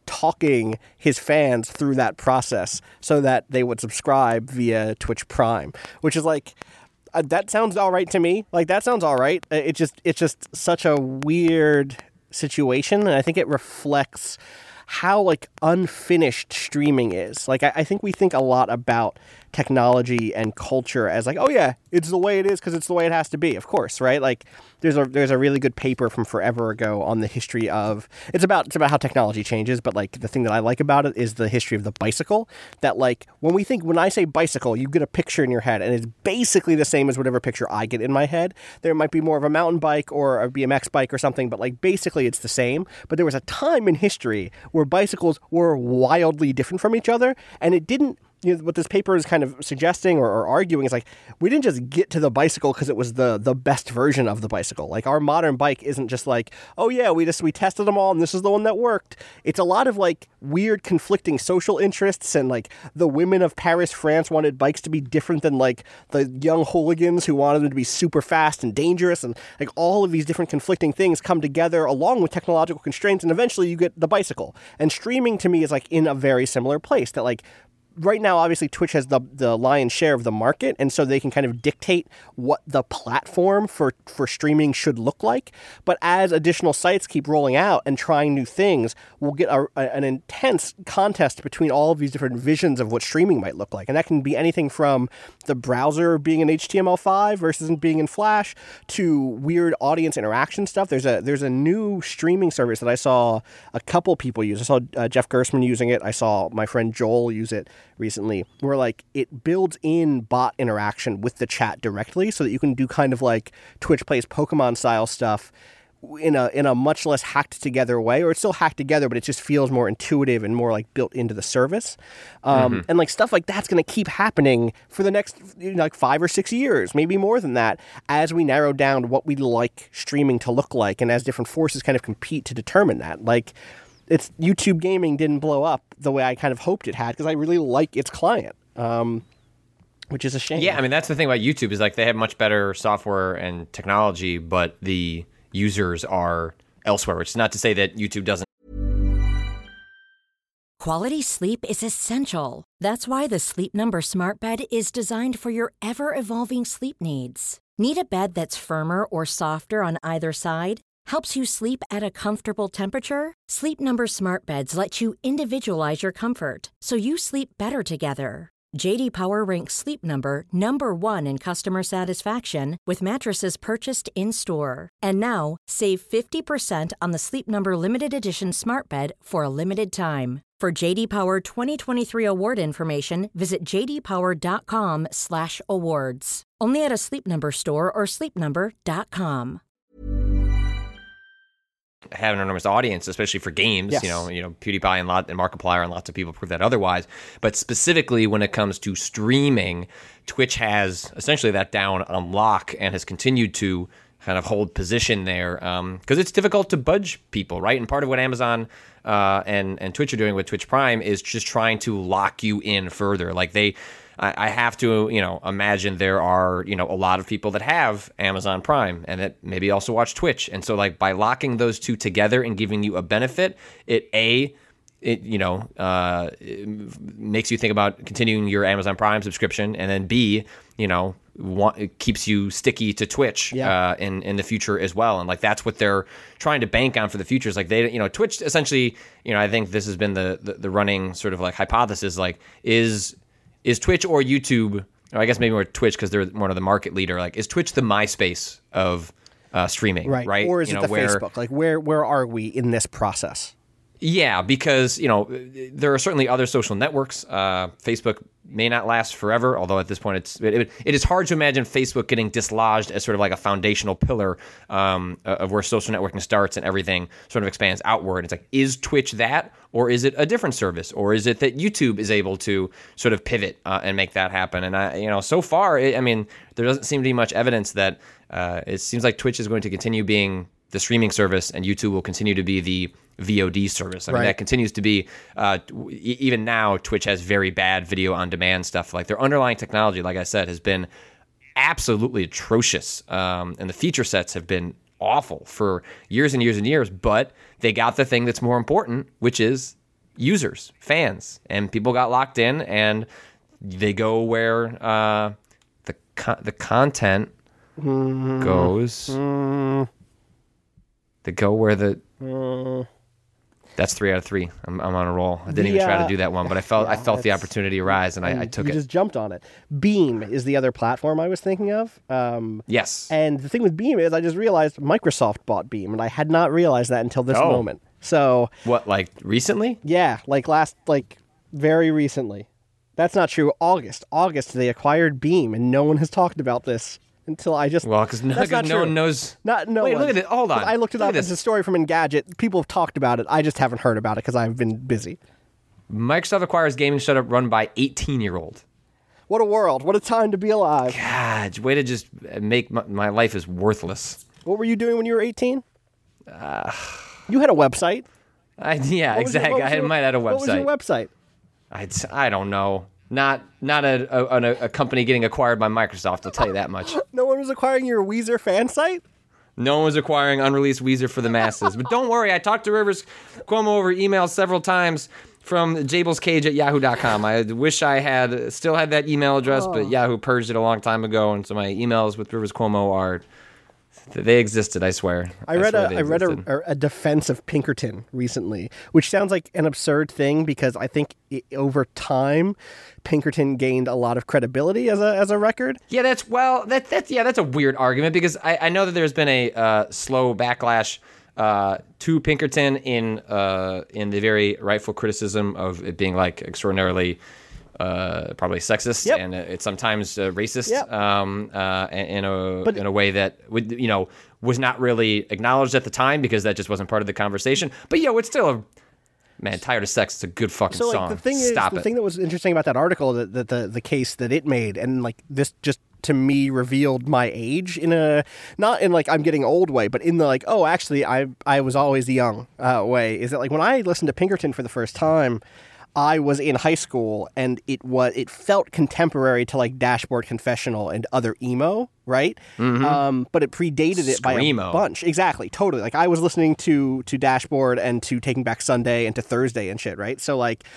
talking his fans through that process so that they would subscribe via Twitch Prime, which is like, uh, that sounds all right to me. Like, that sounds all right. It just, it's just such a weird situation, and I think it reflects how like unfinished streaming is. Like, I, I think we think a lot about technology and culture as like, oh yeah, it's the way it is because it's the way it has to be. Of course, right? Like, there's a there's a really good paper from forever ago on the history of it's about it's about how technology changes. But like, the thing that I like about it is the history of the bicycle. That like, when we think when I say bicycle, you get a picture in your head, and it's basically the same as whatever picture I get in my head. There might be more of a mountain bike or a B M X bike or something, but like basically it's the same. But there was a time in history where bicycles were wildly different from each other, and it didn't. You know, what this paper is kind of suggesting or, or arguing is like, we didn't just get to the bicycle because it was the the best version of the bicycle. Like, our modern bike isn't just like, oh yeah, we just we tested them all and this is the one that worked. It's a lot of like weird conflicting social interests, and like the women of Paris, France wanted bikes to be different than like the young hooligans who wanted them to be super fast and dangerous, and like all of these different conflicting things come together along with technological constraints, and eventually you get the bicycle. And streaming to me is like in a very similar place, that like, right now, obviously, Twitch has the the lion's share of the market, and so they can kind of dictate what the platform for, for streaming should look like. But as additional sites keep rolling out and trying new things, we'll get a, a, an intense contest between all of these different visions of what streaming might look like. And that can be anything from the browser being in H T M L five versus being in Flash to weird audience interaction stuff. There's a there's a new streaming service that I saw a couple people use. I saw uh, Jeff Gerstmann using it. I saw my friend Joel use it recently, where like it builds in bot interaction with the chat directly, so that you can do kind of like Twitch Plays Pokemon style stuff in a in a much less hacked together way, or it's still hacked together, but it just feels more intuitive and more like built into the service. Um, mm-hmm. And like stuff like that's going to keep happening for the next you know, like five or six years, maybe more than that, as we narrow down what we'd like streaming to look like, and as different forces kind of compete to determine that. Like, it's YouTube gaming didn't blow up the way I kind of hoped it had, because I really like its client, um, which is a shame. Yeah, I mean, that's the thing about YouTube is like they have much better software and technology, but the users are elsewhere, which is not to say that YouTube doesn't. Quality sleep is essential. That's why the Sleep Number Smart Bed is designed for your ever-evolving sleep needs. Need a bed that's firmer or softer on either side? Helps you sleep at a comfortable temperature? Sleep Number Smart Beds let you individualize your comfort, so you sleep better together. J D Power ranks Sleep Number number one in customer satisfaction with mattresses purchased in-store. And now, save fifty percent on the Sleep Number Limited Edition Smart Bed for a limited time. For J D Power twenty twenty-three award information, visit j d power dot com slash awards. Only at a Sleep Number store or sleep number dot com. Have an enormous audience, especially for games. Yes. You know, you know, PewDiePie and lot and Markiplier and lots of people prove that otherwise. But specifically, when it comes to streaming, Twitch has essentially that down on lock and has continued to kind of hold position there because um, it's difficult to budge people, right? And part of what Amazon uh, and and Twitch are doing with Twitch Prime is just trying to lock you in further. Like they. I have to, you know, imagine there are, you know, a lot of people that have Amazon Prime and that maybe also watch Twitch. And so, like, by locking those two together and giving you a benefit, it, A, it, you know, uh, it makes you think about continuing your Amazon Prime subscription, and then B, you know, want, it keeps you sticky to Twitch yeah. uh, in, in the future as well. And, like, that's what they're trying to bank on for the future. Is like, they, you know, Twitch essentially, you know, I think this has been the, the, the running sort of, like, hypothesis, like, is... Is Twitch or YouTube, or I guess maybe more Twitch because they're one of the market leader, like, is Twitch the MySpace of uh, streaming, right? right? Or is you it know, the where, Facebook? Like, where where are we in this process? Yeah, because, you know, there are certainly other social networks. Uh, Facebook may not last forever, although at this point it's it, it is hard to imagine Facebook getting dislodged as sort of like a foundational pillar um, of where social networking starts and everything sort of expands outward. It's like, is Twitch that, or is it a different service, or is it that YouTube is able to sort of pivot uh, and make that happen? And I, you know, so far, it, I mean, there doesn't seem to be much evidence that uh, it seems like Twitch is going to continue being the streaming service, and YouTube will continue to be the V O D service. I mean, right. that continues to be, uh, even now, Twitch has very bad video on demand stuff. Like, their underlying technology, like I said, has been absolutely atrocious. Um, and the feature sets have been awful for years and years and years, but they got the thing that's more important, which is users, fans, and people got locked in, and they go where uh, the co- the content mm. goes. Mm. They go where the. Mm. That's three out of three. I'm, I'm on a roll. I didn't the, even try uh, to do that one, but I felt yeah, I felt the opportunity arise, and I, I took you it. You just jumped on it. Beam is the other platform I was thinking of. Um, yes. And the thing with Beam is I just realized Microsoft bought Beam, and I had not realized that until this oh. moment. So what, like recently? Yeah, like last, like very recently. That's not true. August. August, they acquired Beam, and no one has talked about this. Until I just well, because no, no true. one knows. Not no. Wait, one. look at it. Hold on. I looked it look up. It's a story from Engadget. People have talked about it. I just haven't heard about it because I've been busy. Microsoft acquires gaming startup run by eighteen-year-old. What a world! What a time to be alive! God, way to just make my, my life is worthless. What were you doing when you were eighteen? Uh, you had a website. I, yeah, what exactly. Your, I your, might have had a website. What was your website? I I don't know. Not not a, a a company getting acquired by Microsoft, I'll tell you that much. No one was acquiring your Weezer fan site? No one was acquiring unreleased Weezer for the masses. But don't worry, I talked to Rivers Cuomo over email several times from jablescage at yahoo dot com. I wish I had still had that email address, oh. but Yahoo purged it a long time ago, and so my emails with Rivers Cuomo are... They existed, I swear. I, I read a I read a, a defense of Pinkerton recently, which sounds like an absurd thing because I think it, over time, Pinkerton gained a lot of credibility as a as a record. Yeah, that's well, that that's yeah, that's a weird argument because I, I know that there's been a uh, slow backlash uh, to Pinkerton in uh, in the very rightful criticism of it being like extraordinarily. Uh, probably sexist yep. and it's sometimes uh, racist yep. um, uh, in a but, in a way that would you know was not really acknowledged at the time because that just wasn't part of the conversation. But yo, it's still a man tired of sex. It's a good fucking so, like, song. The thing Stop is, the it. thing that was interesting about that article, that the, the the case that it made, and like this just to me revealed my age in a not in like I'm getting old way, but in the like oh actually I I was always young uh, way. Is that like when I listened to Pinkerton for the first time. I was in high school, and it was it felt contemporary to like Dashboard Confessional and other emo, right? Mm-hmm. Um, but it predated it Screamo. by a bunch. Exactly, totally. Like I was listening to to Dashboard and to Taking Back Sunday and to Thursday and shit, right? So like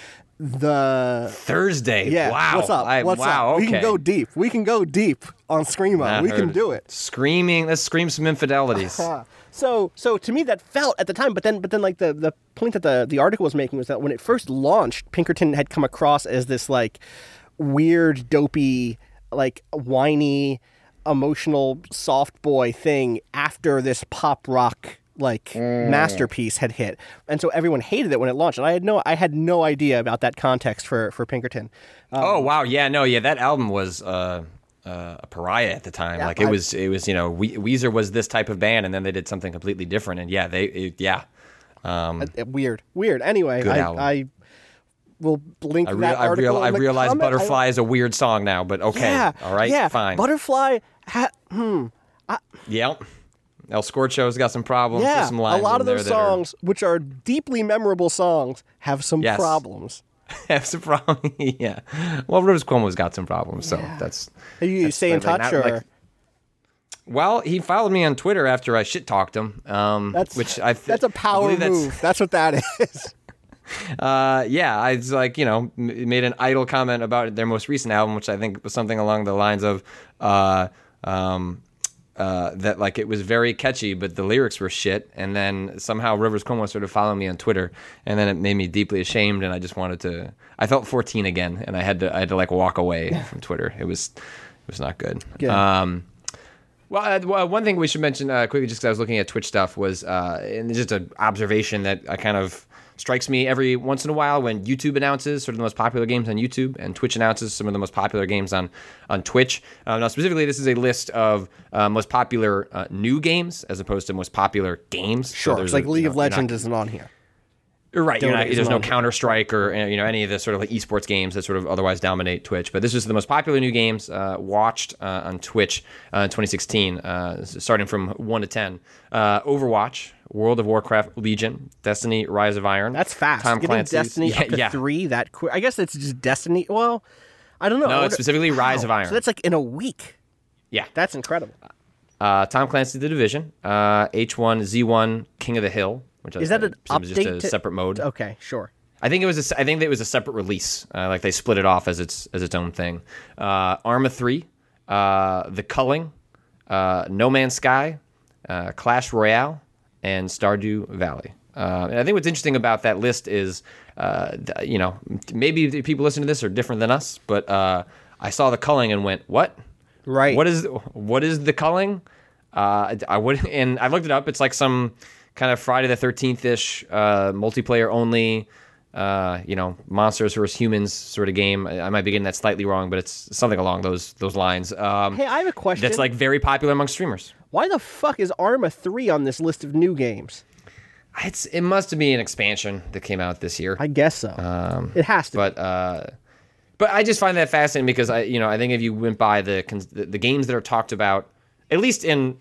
the Thursday, yeah. Wow, What's up? I, What's wow, up? Okay. We can go deep. We can go deep on Screamo. Not we heard can it. do it. Screaming. Let's scream some infidelities. So, so to me that felt at the time, but then, but then, like the, the point that the, the article was making was that when it first launched, Pinkerton had come across as this like weird, dopey, like whiny, emotional soft boy thing after this pop rock like mm. masterpiece had hit, and so everyone hated it when it launched. And I had no, I had no idea about that context for for Pinkerton. Um, oh wow, yeah, no, yeah, that album was. Uh... Uh, a pariah at the time. Yeah, like it I, was, it was, you know, we- Weezer was this type of band, and then they did something completely different. And yeah, they, it, yeah, um, uh, weird, weird. Anyway, good I, album. I will link I, re- that I, article. real- I realize comment. Butterfly I, is a weird song now, but okay, yeah, all right, yeah. fine. Butterfly, ha- hmm. I, yeah, El Scorcho's got some problems. Yeah, There's some lines a lot in of those there that songs, which are deeply memorable songs, have some Yes. problems. Have some problems. Yeah. Well, Rivers Cuomo's got some problems, so Yeah. that's. Are you that's stay in like, touch, not, or like, well, he followed me on Twitter after I shit talked him. Um, that's which I th- that's a power I believe move. That's, That's what that is. uh, yeah, I was like, you know, m- made an idle comment about their most recent album, which I think was something along the lines of. Uh, um, Uh, that like it was very catchy, but the lyrics were shit. And then somehow Rivers Cuomo started following me on Twitter, and then it made me deeply ashamed. And I just wanted to. I felt fourteen again, and I had to. I had to like walk away from Twitter. It was, it was not good. Good. Um, well, uh, well, one thing we should mention uh, quickly, just because I was looking at Twitch stuff, was uh, and just an observation that I kind of. Strikes me every once in a while when YouTube announces sort of the most popular games on YouTube and Twitch announces some of the most popular games on, on Twitch. Uh, now, specifically, this is a list of uh, most popular uh, new games as opposed to most popular games. Sure, so it's like a, League you know, of Legends not, isn't on here. Right, you're not, Dota there's no isn't on Counter Strike or you know any of the sort of like esports games that sort of otherwise dominate Twitch. But this is the most popular new games uh, watched uh, on Twitch uh, in twenty sixteen, uh, starting from one to ten. Uh, Overwatch, World of Warcraft, Legion, Destiny, Rise of Iron. That's fast. Tom Getting Clancy's, Destiny yeah, up to yeah. three that quick. I guess it's just Destiny. Well, I don't know. No, I it's wonder- specifically Rise Wow. of Iron. So that's like in a week. Yeah. That's incredible. Uh, Tom Clancy's The Division, uh, H one Z one King of the Hill, which Is I, that an I presume is update just a to- separate mode. Okay, sure. I think it was. A, I think it was a separate release. Uh, like they split it off as its as its own thing. Uh, Arma three, uh, The Culling, uh, No Man's Sky, uh, Clash Royale, and Stardew Valley. Uh, and I think what's interesting about that list is, uh, th- you know, maybe the people listening to this are different than us, but uh, I saw The Culling and went, "What? Right? What is what is The Culling?" Uh, I would, and I looked it up. It's like some kind of Friday the thirteenth ish, uh, multiplayer only, uh, you know, monsters versus humans sort of game. I, I might be getting that slightly wrong, but it's something along those those lines. Um, Hey, I have a question. That's like very popular among streamers. Why the fuck is Arma three on this list of new games? It's it must be an expansion that came out this year. I guess so. Um, it has to. But uh, but I just find that fascinating because I you know I think if you went by the the, the games that are talked about, at least in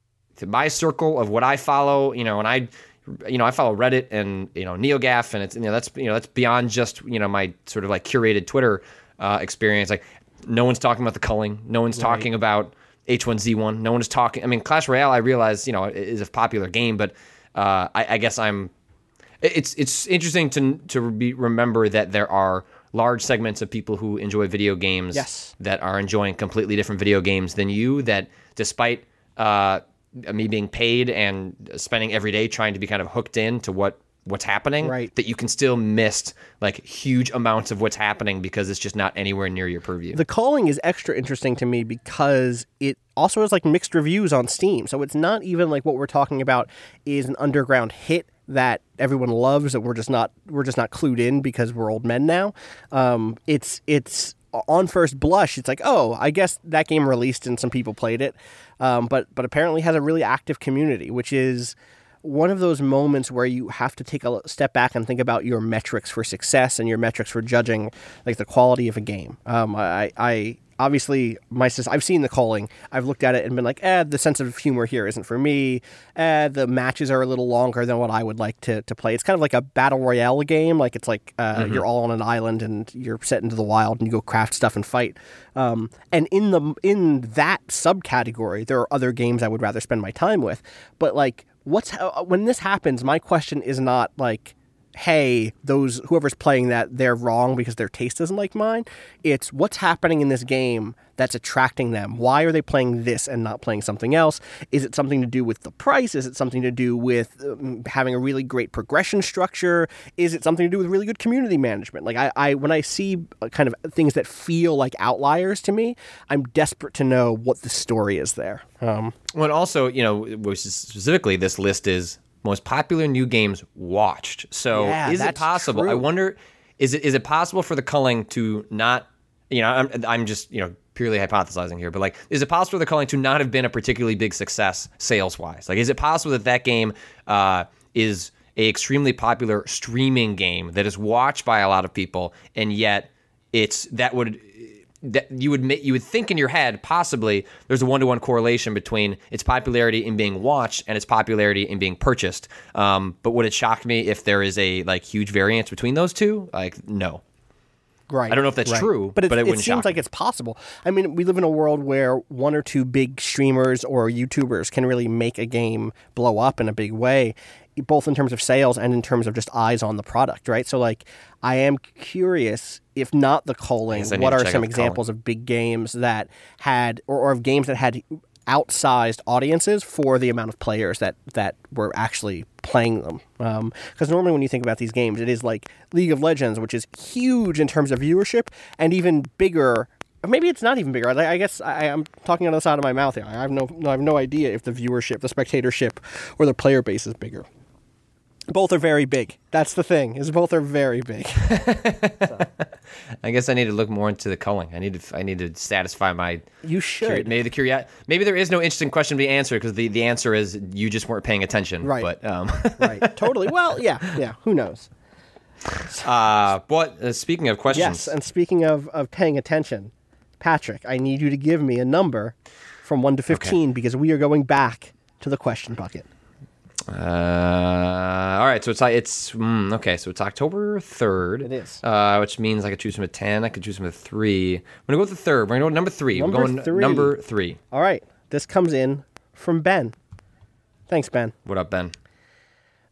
my circle of what I follow, you know, and I, you know, I follow Reddit and you know NeoGAF, and it's you know that's you know that's beyond just you know my sort of like curated Twitter uh, experience. Like no one's talking about The Culling, no one's Right. talking about H one Z one, no one is talking. I mean, Clash Royale, I realize you know is a popular game, but uh, I, I guess I'm. It's it's interesting to to be, remember that there are large segments of people who enjoy video games Yes. that are enjoying completely different video games than you. That despite uh, me being paid and spending every day trying to be kind of hooked in to what what's happening, Right. that you can still miss like huge amounts of what's happening because it's just not anywhere near your purview. The Calling is extra interesting to me because it also has like mixed reviews on Steam. So it's not even like what we're talking about is an underground hit that everyone loves that we're just not we're just not clued in because we're old men now. Um, it's it's on first blush, it's like, oh, I guess that game released and some people played it, um, but but apparently has a really active community, which is one of those moments where you have to take a step back and think about your metrics for success and your metrics for judging like the quality of a game. Um, I, I obviously my sis- I've seen The Calling. I've looked at it and been like, eh, the sense of humor here isn't for me. Eh, the matches are a little longer than what I would like to to play. It's kind of like a battle royale game. Like it's like uh, mm-hmm. you're all on an island and you're set into the wild and you go craft stuff and fight. Um, and in the in that subcategory, there are other games I would rather spend my time with. But like. What's when this happens? My question is not like, "Hey, those whoever's playing that they're wrong because their taste isn't like mine." It's what's happening in this game that's attracting them. Why are they playing this and not playing something else? Is it something to do with the price? Is it something to do with um, having a really great progression structure? Is it something to do with really good community management? Like I, I when I see kind of things that feel like outliers to me, I'm desperate to know what the story is there. Um, Well, and also, you know, specifically, this list is most popular new games watched. So, Yeah, is it that's possible? true. I wonder, is it is it possible for The Culling to not, you know, I'm I'm just you know purely hypothesizing here, but like, is it possible for The Culling to not have been a particularly big success sales wise? Like, is it possible that that game uh, is a extremely popular streaming game that is watched by a lot of people, and yet it's that would. That you would you would think in your head possibly there's a one-to-one correlation between its popularity in being watched and its popularity in being purchased. Um, but would it shock me if there is a like huge variance between those two? Like, no. Right. I don't know if that's right. true, but, but it it wouldn't seems shock like me. it's possible. I mean, we live in a world where one or two big streamers or YouTubers can really make a game blow up in a big way, both in terms of sales and in terms of just eyes on the product, right? So, like, I am curious, if not The Calling, Yes, I need what to are check some out The examples of big games that had, or, or of games that had outsized audiences for the amount of players that, that were actually playing them. Because normally when you think about these games, it is like League of Legends, which is huge in terms of viewership, and even bigger. Maybe it's not even bigger. I, I guess I, I'm talking on the side of my mouth here. I have no, I have no idea if the viewership, the spectatorship, or the player base is bigger. Both are very big. That's the thing. Is both are very big. I guess I need to look more into The Culling. I need to I need to satisfy my You should. curi- maybe the curiosity. Maybe there is no interesting question to be answered because the, the answer is you just weren't paying attention. Right. But um, Right. Totally. Well, yeah. Yeah. Who knows? uh, but uh, speaking of questions, Yes. And speaking of, of paying attention, Patrick, I need you to give me a number from one to fifteen because we are going back to the question bucket. Uh, all right, so it's it's mm, okay. So it's October third. It is. uh, which means I could choose from a ten. I could choose from a three. I'm gonna go with the third. We're gonna go with number three. Number We're going three. number three. All right. This comes in from Ben. Thanks, Ben. What up, Ben?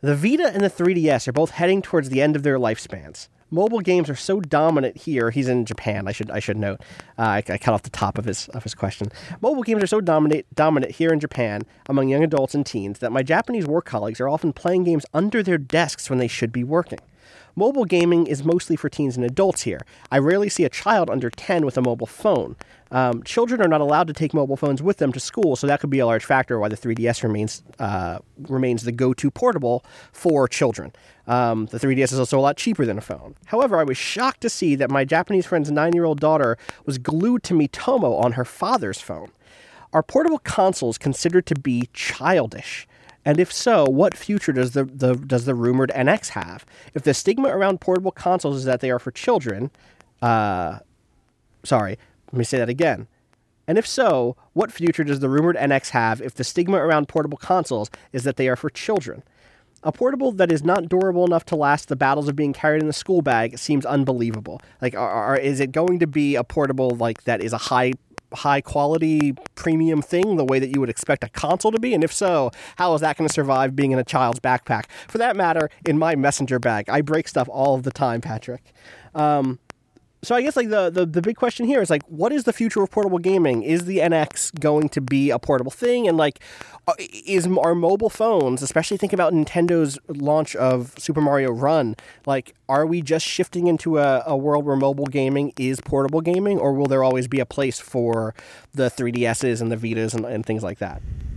The Vita and the three D S are both heading towards the end of their lifespans. Mobile games are so dominant here. He's in Japan. I should I should note. Uh, I, I cut off the top of his of his question. Mobile games are so dominate dominant here in Japan among young adults and teens that my Japanese work colleagues are often playing games under their desks when they should be working. Mobile gaming is mostly for teens and adults here. I rarely see a child under ten with a mobile phone. Um, children are not allowed to take mobile phones with them to school, so that could be a large factor why the three D S remains uh, remains the go-to portable for children. Um, the three D S is also a lot cheaper than a phone. However, I was shocked to see that my Japanese friend's nine-year-old daughter was glued to Miitomo on her father's phone. Are portable consoles considered to be childish? And if so, what future does the, the does the rumored N X have? If the stigma around portable consoles is that they are for children, uh, sorry, let me say that again. And if so, what future does the rumored N X have if the stigma around portable consoles is that they are for children? A portable that is not durable enough to last the battles of being carried in the school bag seems unbelievable. Like, are, are, is it going to be a portable like that is a high high quality premium thing the way that you would expect a console to be? And if so, how is that going to survive being in a child's backpack? For that matter, in my messenger bag. I break stuff all of the time, Patrick. Um, so I guess like the, the, the big question here is like, what is the future of portable gaming? Is the N X going to be a portable thing? And like, is our mobile phones, especially think about Nintendo's launch of Super Mario Run, like, are we just shifting into a, a world where mobile gaming is portable gaming, or will there always be a place for the three D S's and the Vitas and, and things like that?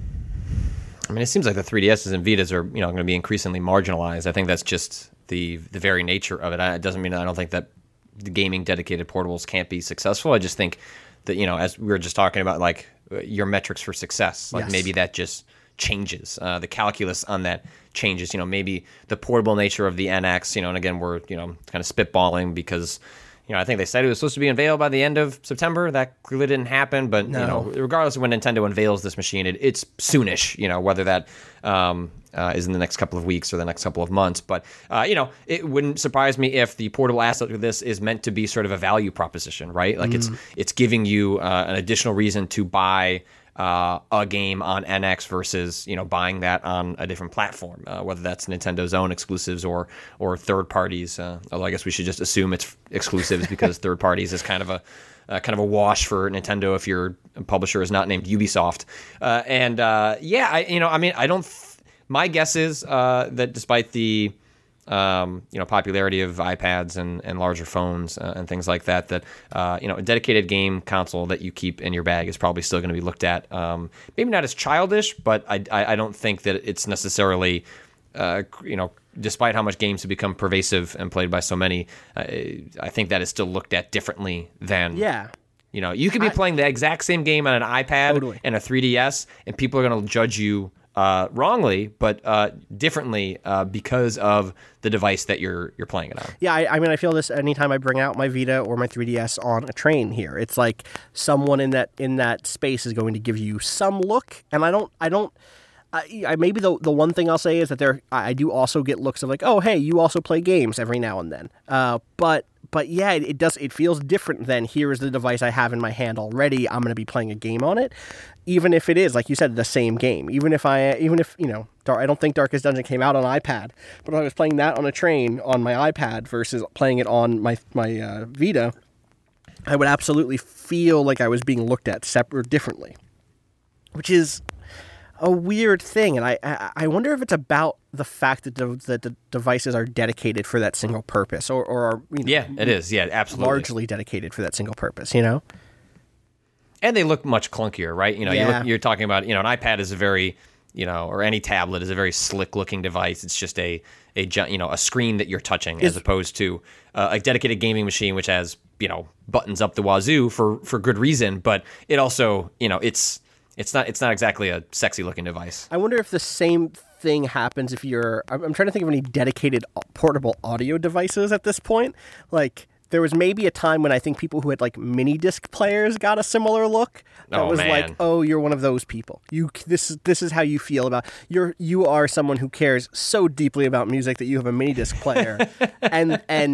I mean, it seems like the three D S's and Vitas are, you know, going to be increasingly marginalized. I think that's just the the very nature of it. It doesn't mean I don't think that the gaming dedicated portables can't be successful. I just think that, you know, as we were just talking about, like, your metrics for success, like, yes, maybe that just changes. Uh, the calculus on that changes. You know, maybe the portable nature of the N X, you know, and again, we're, you know, kind of spitballing because, you know, I think they said it was supposed to be unveiled by the end of September. That clearly didn't happen. But, no. you know, regardless of when Nintendo unveils this machine, it, it's soonish, you know, whether that um, uh, is in the next couple of weeks or the next couple of months. But, uh, you know, it wouldn't surprise me if the portable aspect of this is meant to be sort of a value proposition, right? Like, mm. it's it's giving you uh, an additional reason to buy Uh, a game on N X versus, you know, buying that on a different platform, uh, whether that's Nintendo's own exclusives or or third parties. Uh, although I guess we should just assume it's exclusives because third parties is kind of a uh, kind of a wash for Nintendo if your publisher is not named Ubisoft. Uh, and uh, yeah, I you know, I mean, I don't. Th- my guess is uh, that despite the Um, you know, popularity of iPads and, and larger phones uh, and things like that, that, uh, you know, a dedicated game console that you keep in your bag is probably still going to be looked at. Um, maybe not as childish, but I, I, I don't think that it's necessarily, uh, you know, despite how much games have become pervasive and played by so many, uh, I think that is still looked at differently than... Yeah. You know, you could be I, playing the exact same game on an iPad totally. and a three D S, and people are going to judge you Uh, wrongly, but uh, differently uh, because of the device that you're you're playing it on. Yeah, I, I mean, I feel this anytime I bring out my Vita or my three D S on a train here. It's like someone in that in that space is going to give you some look, and I don't, I don't. I, I maybe the the one thing I'll say is that there, I do also get looks of like, oh, hey, you also play games every now and then. Uh, but. But yeah, it, it does. It feels different than here is the device I have in my hand already. I'm going to be playing a game on it, even if it is, like you said, the same game. Even if I, even if you know, Dar- I don't think Darkest Dungeon came out on iPad, but if I was playing that on a train on my iPad versus playing it on my my uh, Vita, I would absolutely feel like I was being looked at separate differently, which is a weird thing. And I I, I wonder if it's about the fact that the, that the devices are dedicated for that single purpose, or, or are, you know, yeah, it is. Yeah, absolutely. Largely dedicated for that single purpose, you know? And they look much clunkier, right? You know, yeah. you look, you're talking about, you know, an iPad is a very, you know, or any tablet is a very slick looking device. It's just a, a you know, a screen that you're touching is, as opposed to uh, a dedicated gaming machine, which has, you know, buttons up the wazoo for, for good reason. But it also, you know, it's, it's not, it's not exactly a sexy looking device. I wonder if the same thing happens if you're, I'm trying to think of any dedicated portable audio devices at this point. Like, there was maybe a time when I think people who had like mini disc players got a similar look. That oh, was man. like, oh, you're one of those people. You this is this is how you feel about you're you are someone who cares so deeply about music that you have a mini disc player, and and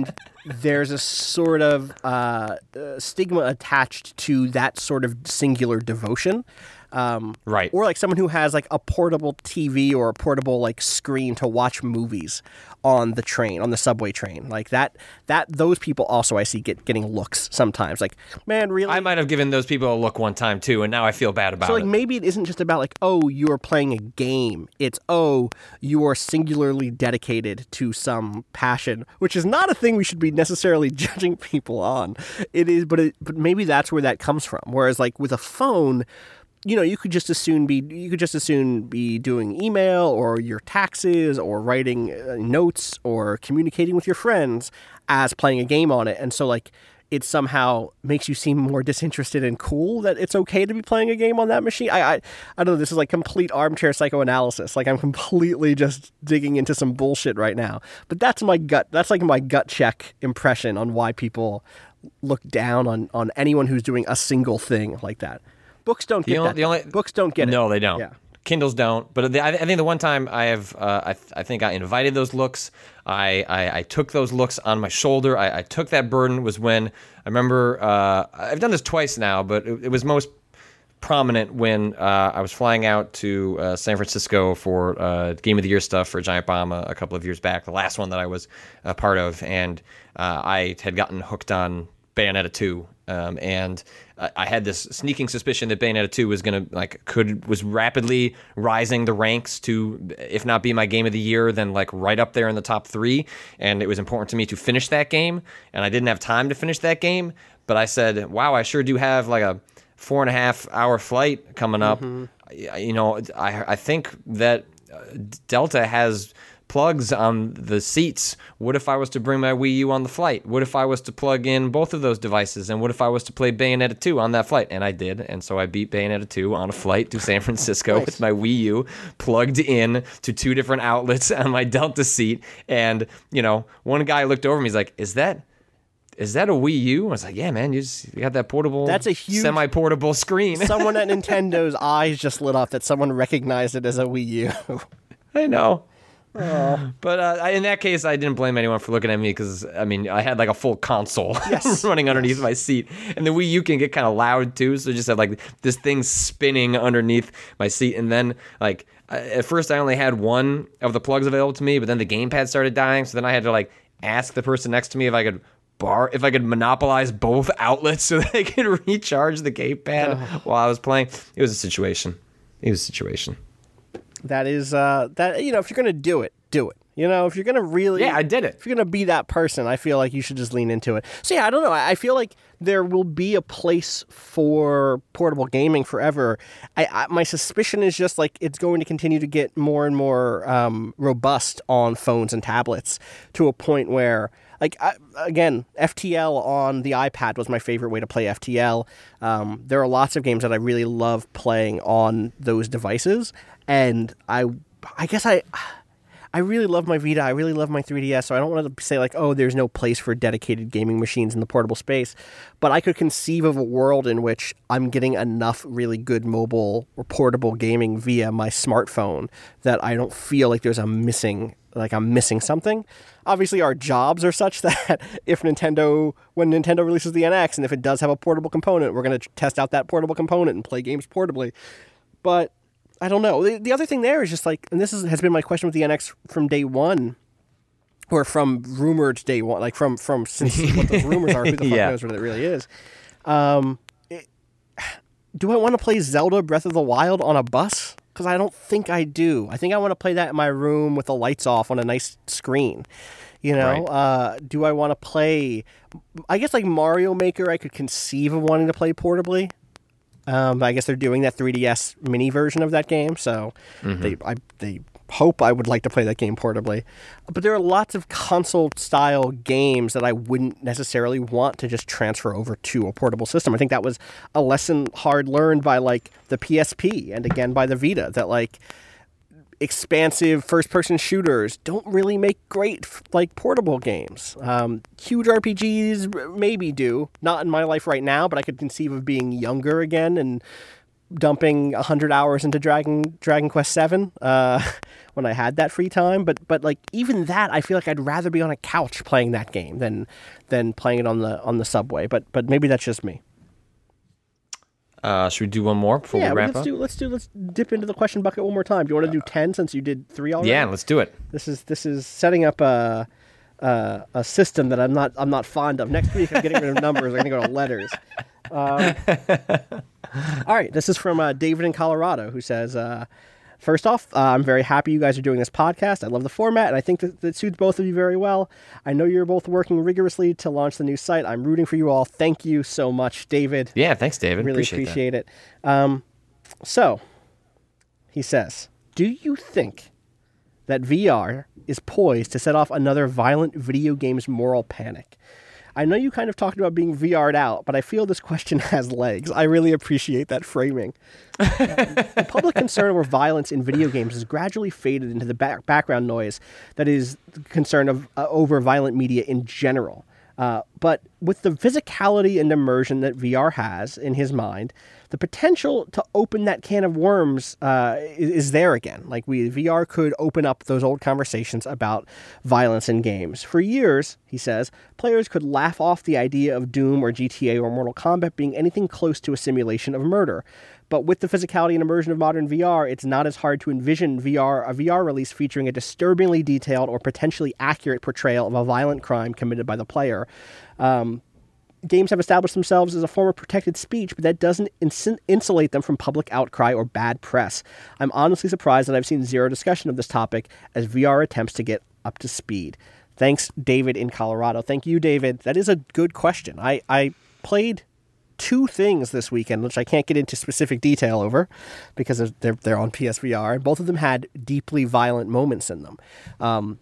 there's a sort of uh, uh, stigma attached to that sort of singular devotion. Um, right. Or like someone who has like a portable T V or a portable like screen to watch movies on the train, on the subway train. Like that, that those people also I see get getting looks sometimes. Like, man, really? I might have given those people a look one time too, and now I feel bad about so like it. maybe it isn't just about like, oh, you are playing a game. It's, oh, you are singularly dedicated to some passion, which is not a thing we should be necessarily judging people on. It is, but it, but maybe that's where that comes from. Whereas like with a phone, you know, you could just as soon be you could just as soon be doing email or your taxes or writing uh, notes or communicating with your friends as playing a game on it. And so like it somehow makes you seem more disinterested and cool that it's okay to be playing a game on that machine. I I, I don't know, this is like complete armchair psychoanalysis. Like I'm completely just digging into some bullshit right now. But that's my gut. That's like my gut check impression on why people look down on, on anyone who's doing a single thing like that. Books don't get the only, that. The only, Books don't get it. No, they don't. Yeah. Kindles don't. But the, I, I think the one time I have, uh, I, I think I invited those looks. I, I, I took those looks on my shoulder. I, I took that burden was when I remember. Uh, I've done this twice now, but it, it was most prominent when uh, I was flying out to uh, San Francisco for uh, Game of the Year stuff for Giant Bomb a, a couple of years back. The last one that I was a part of, and uh, I had gotten hooked on Bayonetta two, um, and uh, I had this sneaking suspicion that Bayonetta two was gonna like could was rapidly rising the ranks to, if not be my game of the year, then like right up there in the top three. And it was important to me to finish that game, and I didn't have time to finish that game. But I said, "Wow, I sure do have like a four and a half hour flight coming up." Mm-hmm. You know, I I think that Delta has plugs on the seats. What if I was to bring my Wii U on the flight? What if I was to plug in both of those devices? And what if I was to play Bayonetta two on that flight? And I did. And so I beat Bayonetta two on a flight to San Francisco nice. With my Wii U plugged in to two different outlets on my Delta seat. And, you know, one guy looked over me. He's like, is that... Is that a Wii U? I was like, yeah, man, you, just, you got that portable, That's a huge, semi-portable screen. Someone at Nintendo's eyes just lit up that someone recognized it as a Wii U. I know. Oh. But uh, in that case, I didn't blame anyone for looking at me because, I mean, I had like a full console yes. running underneath yes. my seat. And the Wii U can get kind of loud too. So I just had like this thing spinning underneath my seat. And then like at first I only had one of the plugs available to me, but then the gamepad started dying. So then I had to like ask the person next to me if I could bar if I could monopolize both outlets so that I could recharge the gamepad oh. while I was playing. It was a situation. It was a situation. That is, uh, that you know, if you're going to do it, do it. You know, if you're going to really... Yeah, I did it. If you're going to be that person, I feel like you should just lean into it. So yeah, I don't know. I feel like there will be a place for portable gaming forever. I, I my suspicion is just like it's going to continue to get more and more um, robust on phones and tablets to a point where... Like, I, again, F T L on the iPad was my favorite way to play F T L. Um, there are lots of games that I really love playing on those devices. And I I guess I I really love my Vita. I really love my three D S. So I don't want to say, like, oh, there's no place for dedicated gaming machines in the portable space. But I could conceive of a world in which I'm getting enough really good mobile or portable gaming via my smartphone that I don't feel like there's a missing... like I'm missing something. Obviously, our jobs are such that if Nintendo, when Nintendo releases the N X, and if it does have a portable component, we're going to test out that portable component and play games portably. But I don't know. The, the other thing there is just like, and this is, has been my question with the N X from day one, or from rumored day one, like from, from since what those rumors are, who the fuck yeah. knows what it really is. Um, it, do I want to play Zelda Breath of the Wild on a bus? Because I don't think I do. I think I want to play that in my room with the lights off on a nice screen. You know, right. uh, do I want to play... I guess like Mario Maker, I could conceive of wanting to play portably. Um, I guess they're doing that three D S mini version of that game, so mm-hmm. they I, they hope I would like to play that game portably. But there are lots of console-style games that I wouldn't necessarily want to just transfer over to a portable system. I think that was a lesson hard learned by, like, the P S P and, again, by the Vita, that, like, expansive first-person shooters don't really make great, like, portable games. Um, huge R P Gs maybe do. Not in my life right now, but I could conceive of being younger again and dumping one hundred hours into Dragon Dragon Quest seven, uh, when I had that free time. But but like even that, I feel like I'd rather be on a couch playing that game than than playing it on the on the subway. But but maybe that's just me. Uh, should we do one more before yeah, we wrap let's up? do let's do let's dip into the question bucket one more time. Do you want to do ten since you did three already? Yeah, let's do it. This is this is setting up a a, a system that I'm not I'm not fond of. Next week I'm getting rid of numbers. I'm going to go to letters. Um, all right, this is from uh, David in Colorado, who says, uh, first off, uh, I'm very happy you guys are doing this podcast. I love the format, and I think that it suits both of you very well. I know you're both working rigorously to launch the new site. I'm rooting for you all. Thank you so much, David. Yeah, thanks, David. Really appreciate, appreciate it. Um, so, he says, do you think that V R is poised to set off another violent video games moral panic? I know you kind of talked about being V R'd out, but I feel this question has legs. I really appreciate that framing. Um, the public concern over violence in video games has gradually faded into the back- background noise that is concern of uh, over violent media in general. Uh, but with the physicality and immersion that V R has in his mind, the potential to open that can of worms uh, is, is there again. Like we, V R could open up those old conversations about violence in games. For years, he says, players could laugh off the idea of Doom or G T A or Mortal Kombat being anything close to a simulation of murder. But with the physicality and immersion of modern V R, it's not as hard to envision V R a V R release featuring a disturbingly detailed or potentially accurate portrayal of a violent crime committed by the player. Um, games have established themselves as a form of protected speech, but that doesn't ins- insulate them from public outcry or bad press. I'm honestly surprised that I've seen zero discussion of this topic as V R attempts to get up to speed. Thanks, David in Colorado. Thank you, David. That is a good question. I, I played two things this weekend, which I can't get into specific detail over because they're they're on P S V R, and both of them had deeply violent moments in them. Um,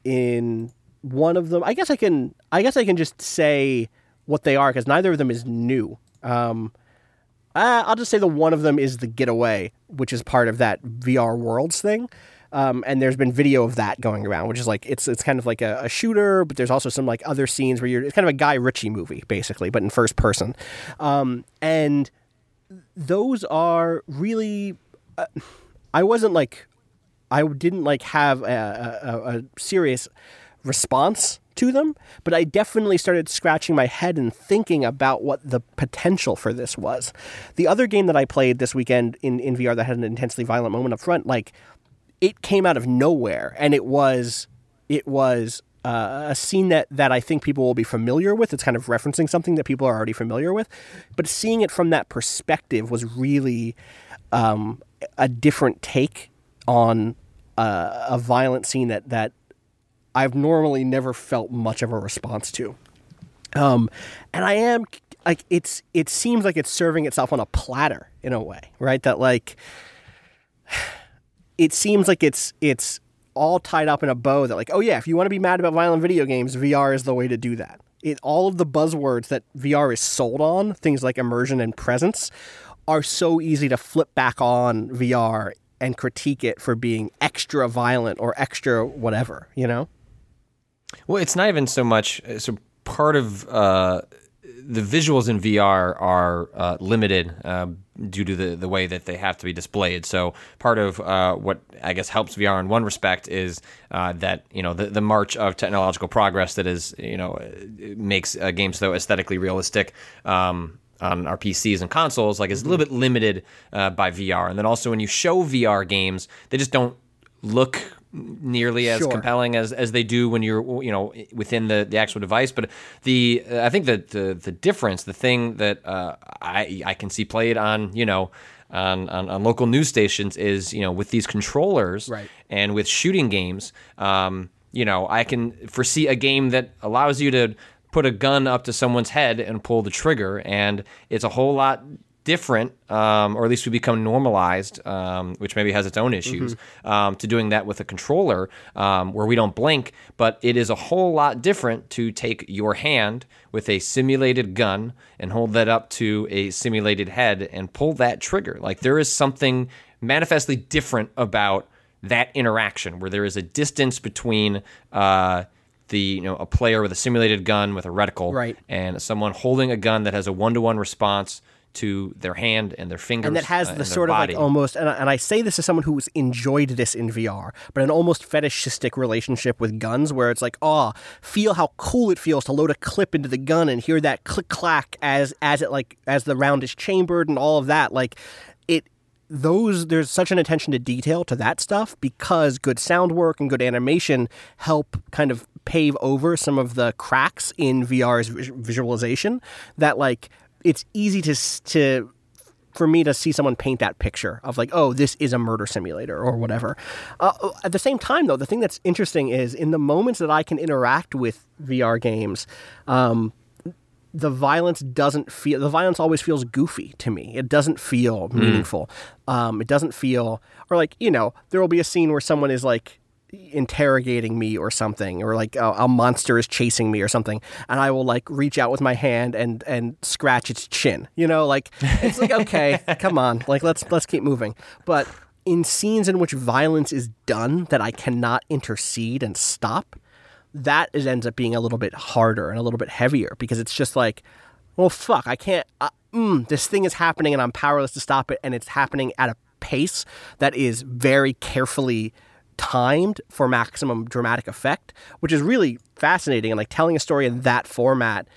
in one of them, I guess I can I guess I can just say what they are because neither of them is new. Um, I'll just say the one of them is the Getaway, which is part of that V R Worlds thing. Um, and there's been video of that going around, which is like, it's it's kind of like a, a shooter, but there's also some like other scenes where you're, it's kind of a Guy Ritchie movie, basically, but in first person. Um, and those are really, uh, I wasn't like, I didn't like have a, a, a serious response to them, but I definitely started scratching my head and thinking about what the potential for this was. The other game that I played this weekend in, in V R that had an intensely violent moment up front, like, it came out of nowhere, and it was it was uh, a scene that, that I think people will be familiar with. It's kind of referencing something that people are already familiar with, but seeing it from that perspective was really um, a different take on uh, a violent scene that, that I've normally never felt much of a response to. Um, and I am like it's it seems like it's serving itself on a platter in a way, right? That like. It seems like it's it's all tied up in a bow that like, oh yeah, if you want to be mad about violent video games, V R is the way to do that. It, all of the buzzwords that V R is sold on, things like immersion and presence, are so easy to flip back on V R and critique it for being extra violent or extra whatever, you know? Well, it's not even so much, so part of uh, the visuals in V R are uh, limited uh, due to the, the way that they have to be displayed. So part of uh, what I guess helps V R in one respect is uh, that, you know, the, the march of technological progress that is, you know, makes uh, games so aesthetically realistic um, on our P Cs and consoles, like, is a little bit limited uh, by V R. And then also when you show V R games, they just don't look nearly as sure. compelling as, as they do when you're, you know, within the, the actual device. But the uh, I think that the the difference, the thing that uh, I I can see played on, you know, on, on, on local news stations is, you know, with these controllers right. and with shooting games, um, you know, I can foresee a game that allows you to put a gun up to someone's head and pull the trigger, and it's a whole lot different, um, or at least we become normalized, um, which maybe has its own issues, mm-hmm. um, to doing that with a controller um, where we don't blink. But it is a whole lot different to take your hand with a simulated gun and hold that up to a simulated head and pull that trigger. Like, there is something manifestly different about that interaction where there is a distance between uh, the you know a player with a simulated gun with a reticle right. and someone holding a gun that has a one-to-one response to their hand and their fingers, and that has uh, the and sort their of body. like almost, and I, and I say this as someone who's enjoyed this in V R, but an almost fetishistic relationship with guns, where it's like, oh, feel how cool it feels to load a clip into the gun and hear that click clack as as it like as the round is chambered and all of that. Like it, those there's such an attention to detail to that stuff because good sound work and good animation help kind of pave over some of the cracks in V R's visualization that like. It's easy to to for me to see someone paint that picture of like, oh, this is a murder simulator or whatever. Uh, at the same time, though, the thing that's interesting is in the moments that I can interact with V R games, um, the violence doesn't feel. The violence always feels goofy to me. It doesn't feel meaningful. Mm. Um, it doesn't feel or like you know there will be a scene where someone is like. Interrogating me or something, or like a, a monster is chasing me or something, and I will like reach out with my hand and and scratch its chin. You know, like it's like okay, come on, like let's let's keep moving. But in scenes in which violence is done that I cannot intercede and stop, that is, ends up being a little bit harder and a little bit heavier because it's just like, well, fuck, I can't. Uh, mm, this thing is happening and I'm powerless to stop it, and it's happening at a pace that is very carefully timed for maximum dramatic effect, which is really fascinating. And like telling a story in that format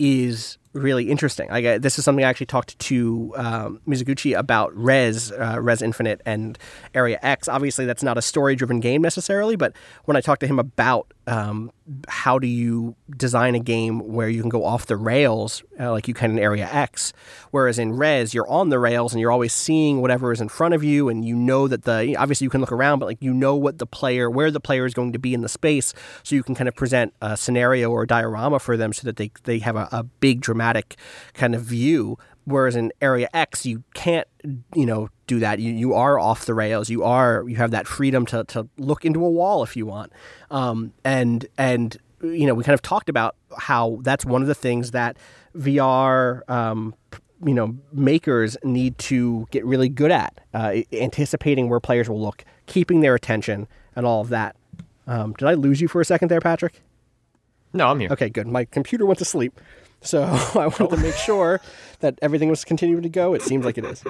is really interesting. I get, this is something I actually talked to um, Mizuguchi about Rez, uh, Rez Infinite and Area X. Obviously, that's not a story-driven game necessarily, but when I talked to him about um, how do you design a game where you can go off the rails uh, like you can in Area X, whereas in Rez, you're on the rails and you're always seeing whatever is in front of you, and you know that the, obviously you can look around, but like you know what the player, where the player is going to be in the space, so you can kind of present a scenario or a diorama for them so that they, they have a, a big dramatic kind of view, whereas in Area X you can't, you know, do that. You you are off the rails. You are you have that freedom to to look into a wall if you want. Um, and and you know, we kind of talked about how that's one of the things that V R um, you know makers need to get really good at, uh, anticipating where players will look, keeping their attention, and all of that. Um, did I lose you for a second there, Patrick? No, I'm here. Okay, good. My computer went to sleep. So I wanted to make sure that everything was continuing to go. It seems like it is.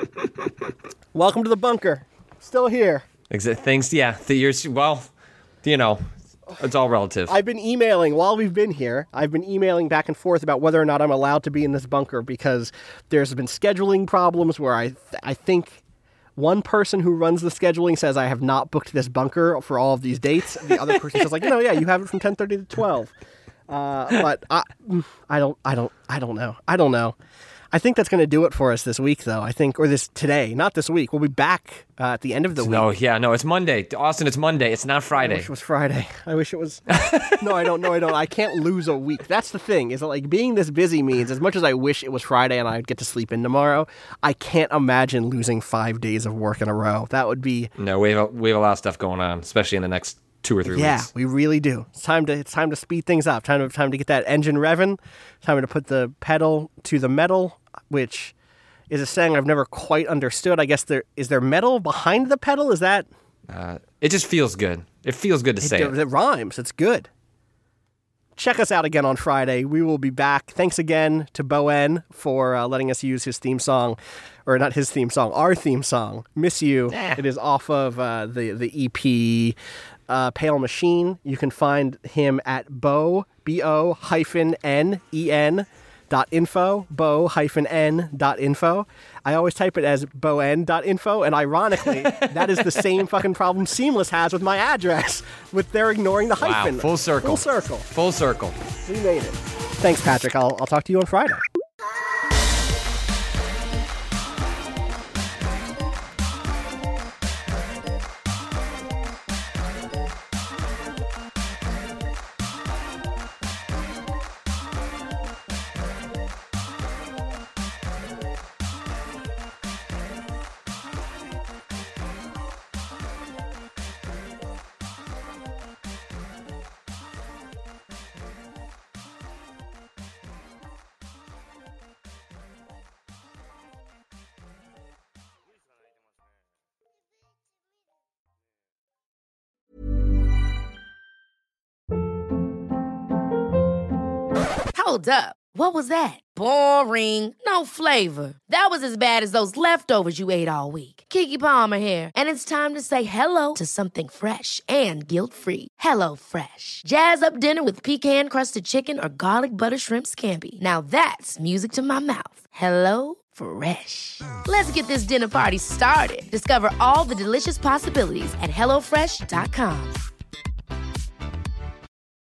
Welcome to the bunker. Still here. Exit things, yeah. The years, well, you know, it's all relative. I've been emailing while we've been here. I've been emailing back and forth about whether or not I'm allowed to be in this bunker because there's been scheduling problems where I th- I think one person who runs the scheduling says I have not booked this bunker for all of these dates. The other person says like, no, yeah, you have it from ten thirty to twelve. Uh, but I, I don't, I don't, I don't know. I don't know. I think that's going to do it for us this week, though. I think, or this today, not this week. We'll be back uh, at the end of the week. No, yeah, no, it's Monday. Austin, it's Monday. It's not Friday. I wish it was Friday. I wish it was. No, I don't. No, I don't. I can't lose a week. That's the thing. Is that like being this busy means as much as I wish it was Friday and I'd get to sleep in tomorrow, I can't imagine losing five days of work in a row. That would be. No, we have a, we have a lot of stuff going on, especially in the next two or three yeah, weeks. Yeah, we really do. It's time to it's time to speed things up. Time to time to get that engine revving. Time to put the pedal to the metal, which is a saying I've never quite understood. I guess there is there metal behind the pedal. Is that? Uh, it just feels good. It feels good to it, say it. It rhymes. It's good. Check us out again on Friday. We will be back. Thanks again to Boen for uh, letting us use his theme song, or not his theme song, our theme song. Miss You. Eh. It is off of uh, the the E P. Uh, Pale Machine. You can find him at bo, B-O hyphen N-E-N dot info, bo hyphen N dot info. I always type it as boen dot info, and ironically, that is the same fucking problem Seamless has with my address, with their ignoring the hyphen. Wow, full circle. Full circle. Full circle. We made it. Thanks, Patrick. I'll, I'll talk to you on Friday. Hold up. What was that? Boring. No flavor. That was as bad as those leftovers you ate all week. Keke Palmer here. And it's time to say hello to something fresh and guilt-free. Hello Fresh. Jazz up dinner with pecan-crusted chicken or garlic butter shrimp scampi. Now that's music to my mouth. Hello Fresh. Let's get this dinner party started. Discover all the delicious possibilities at hello fresh dot com.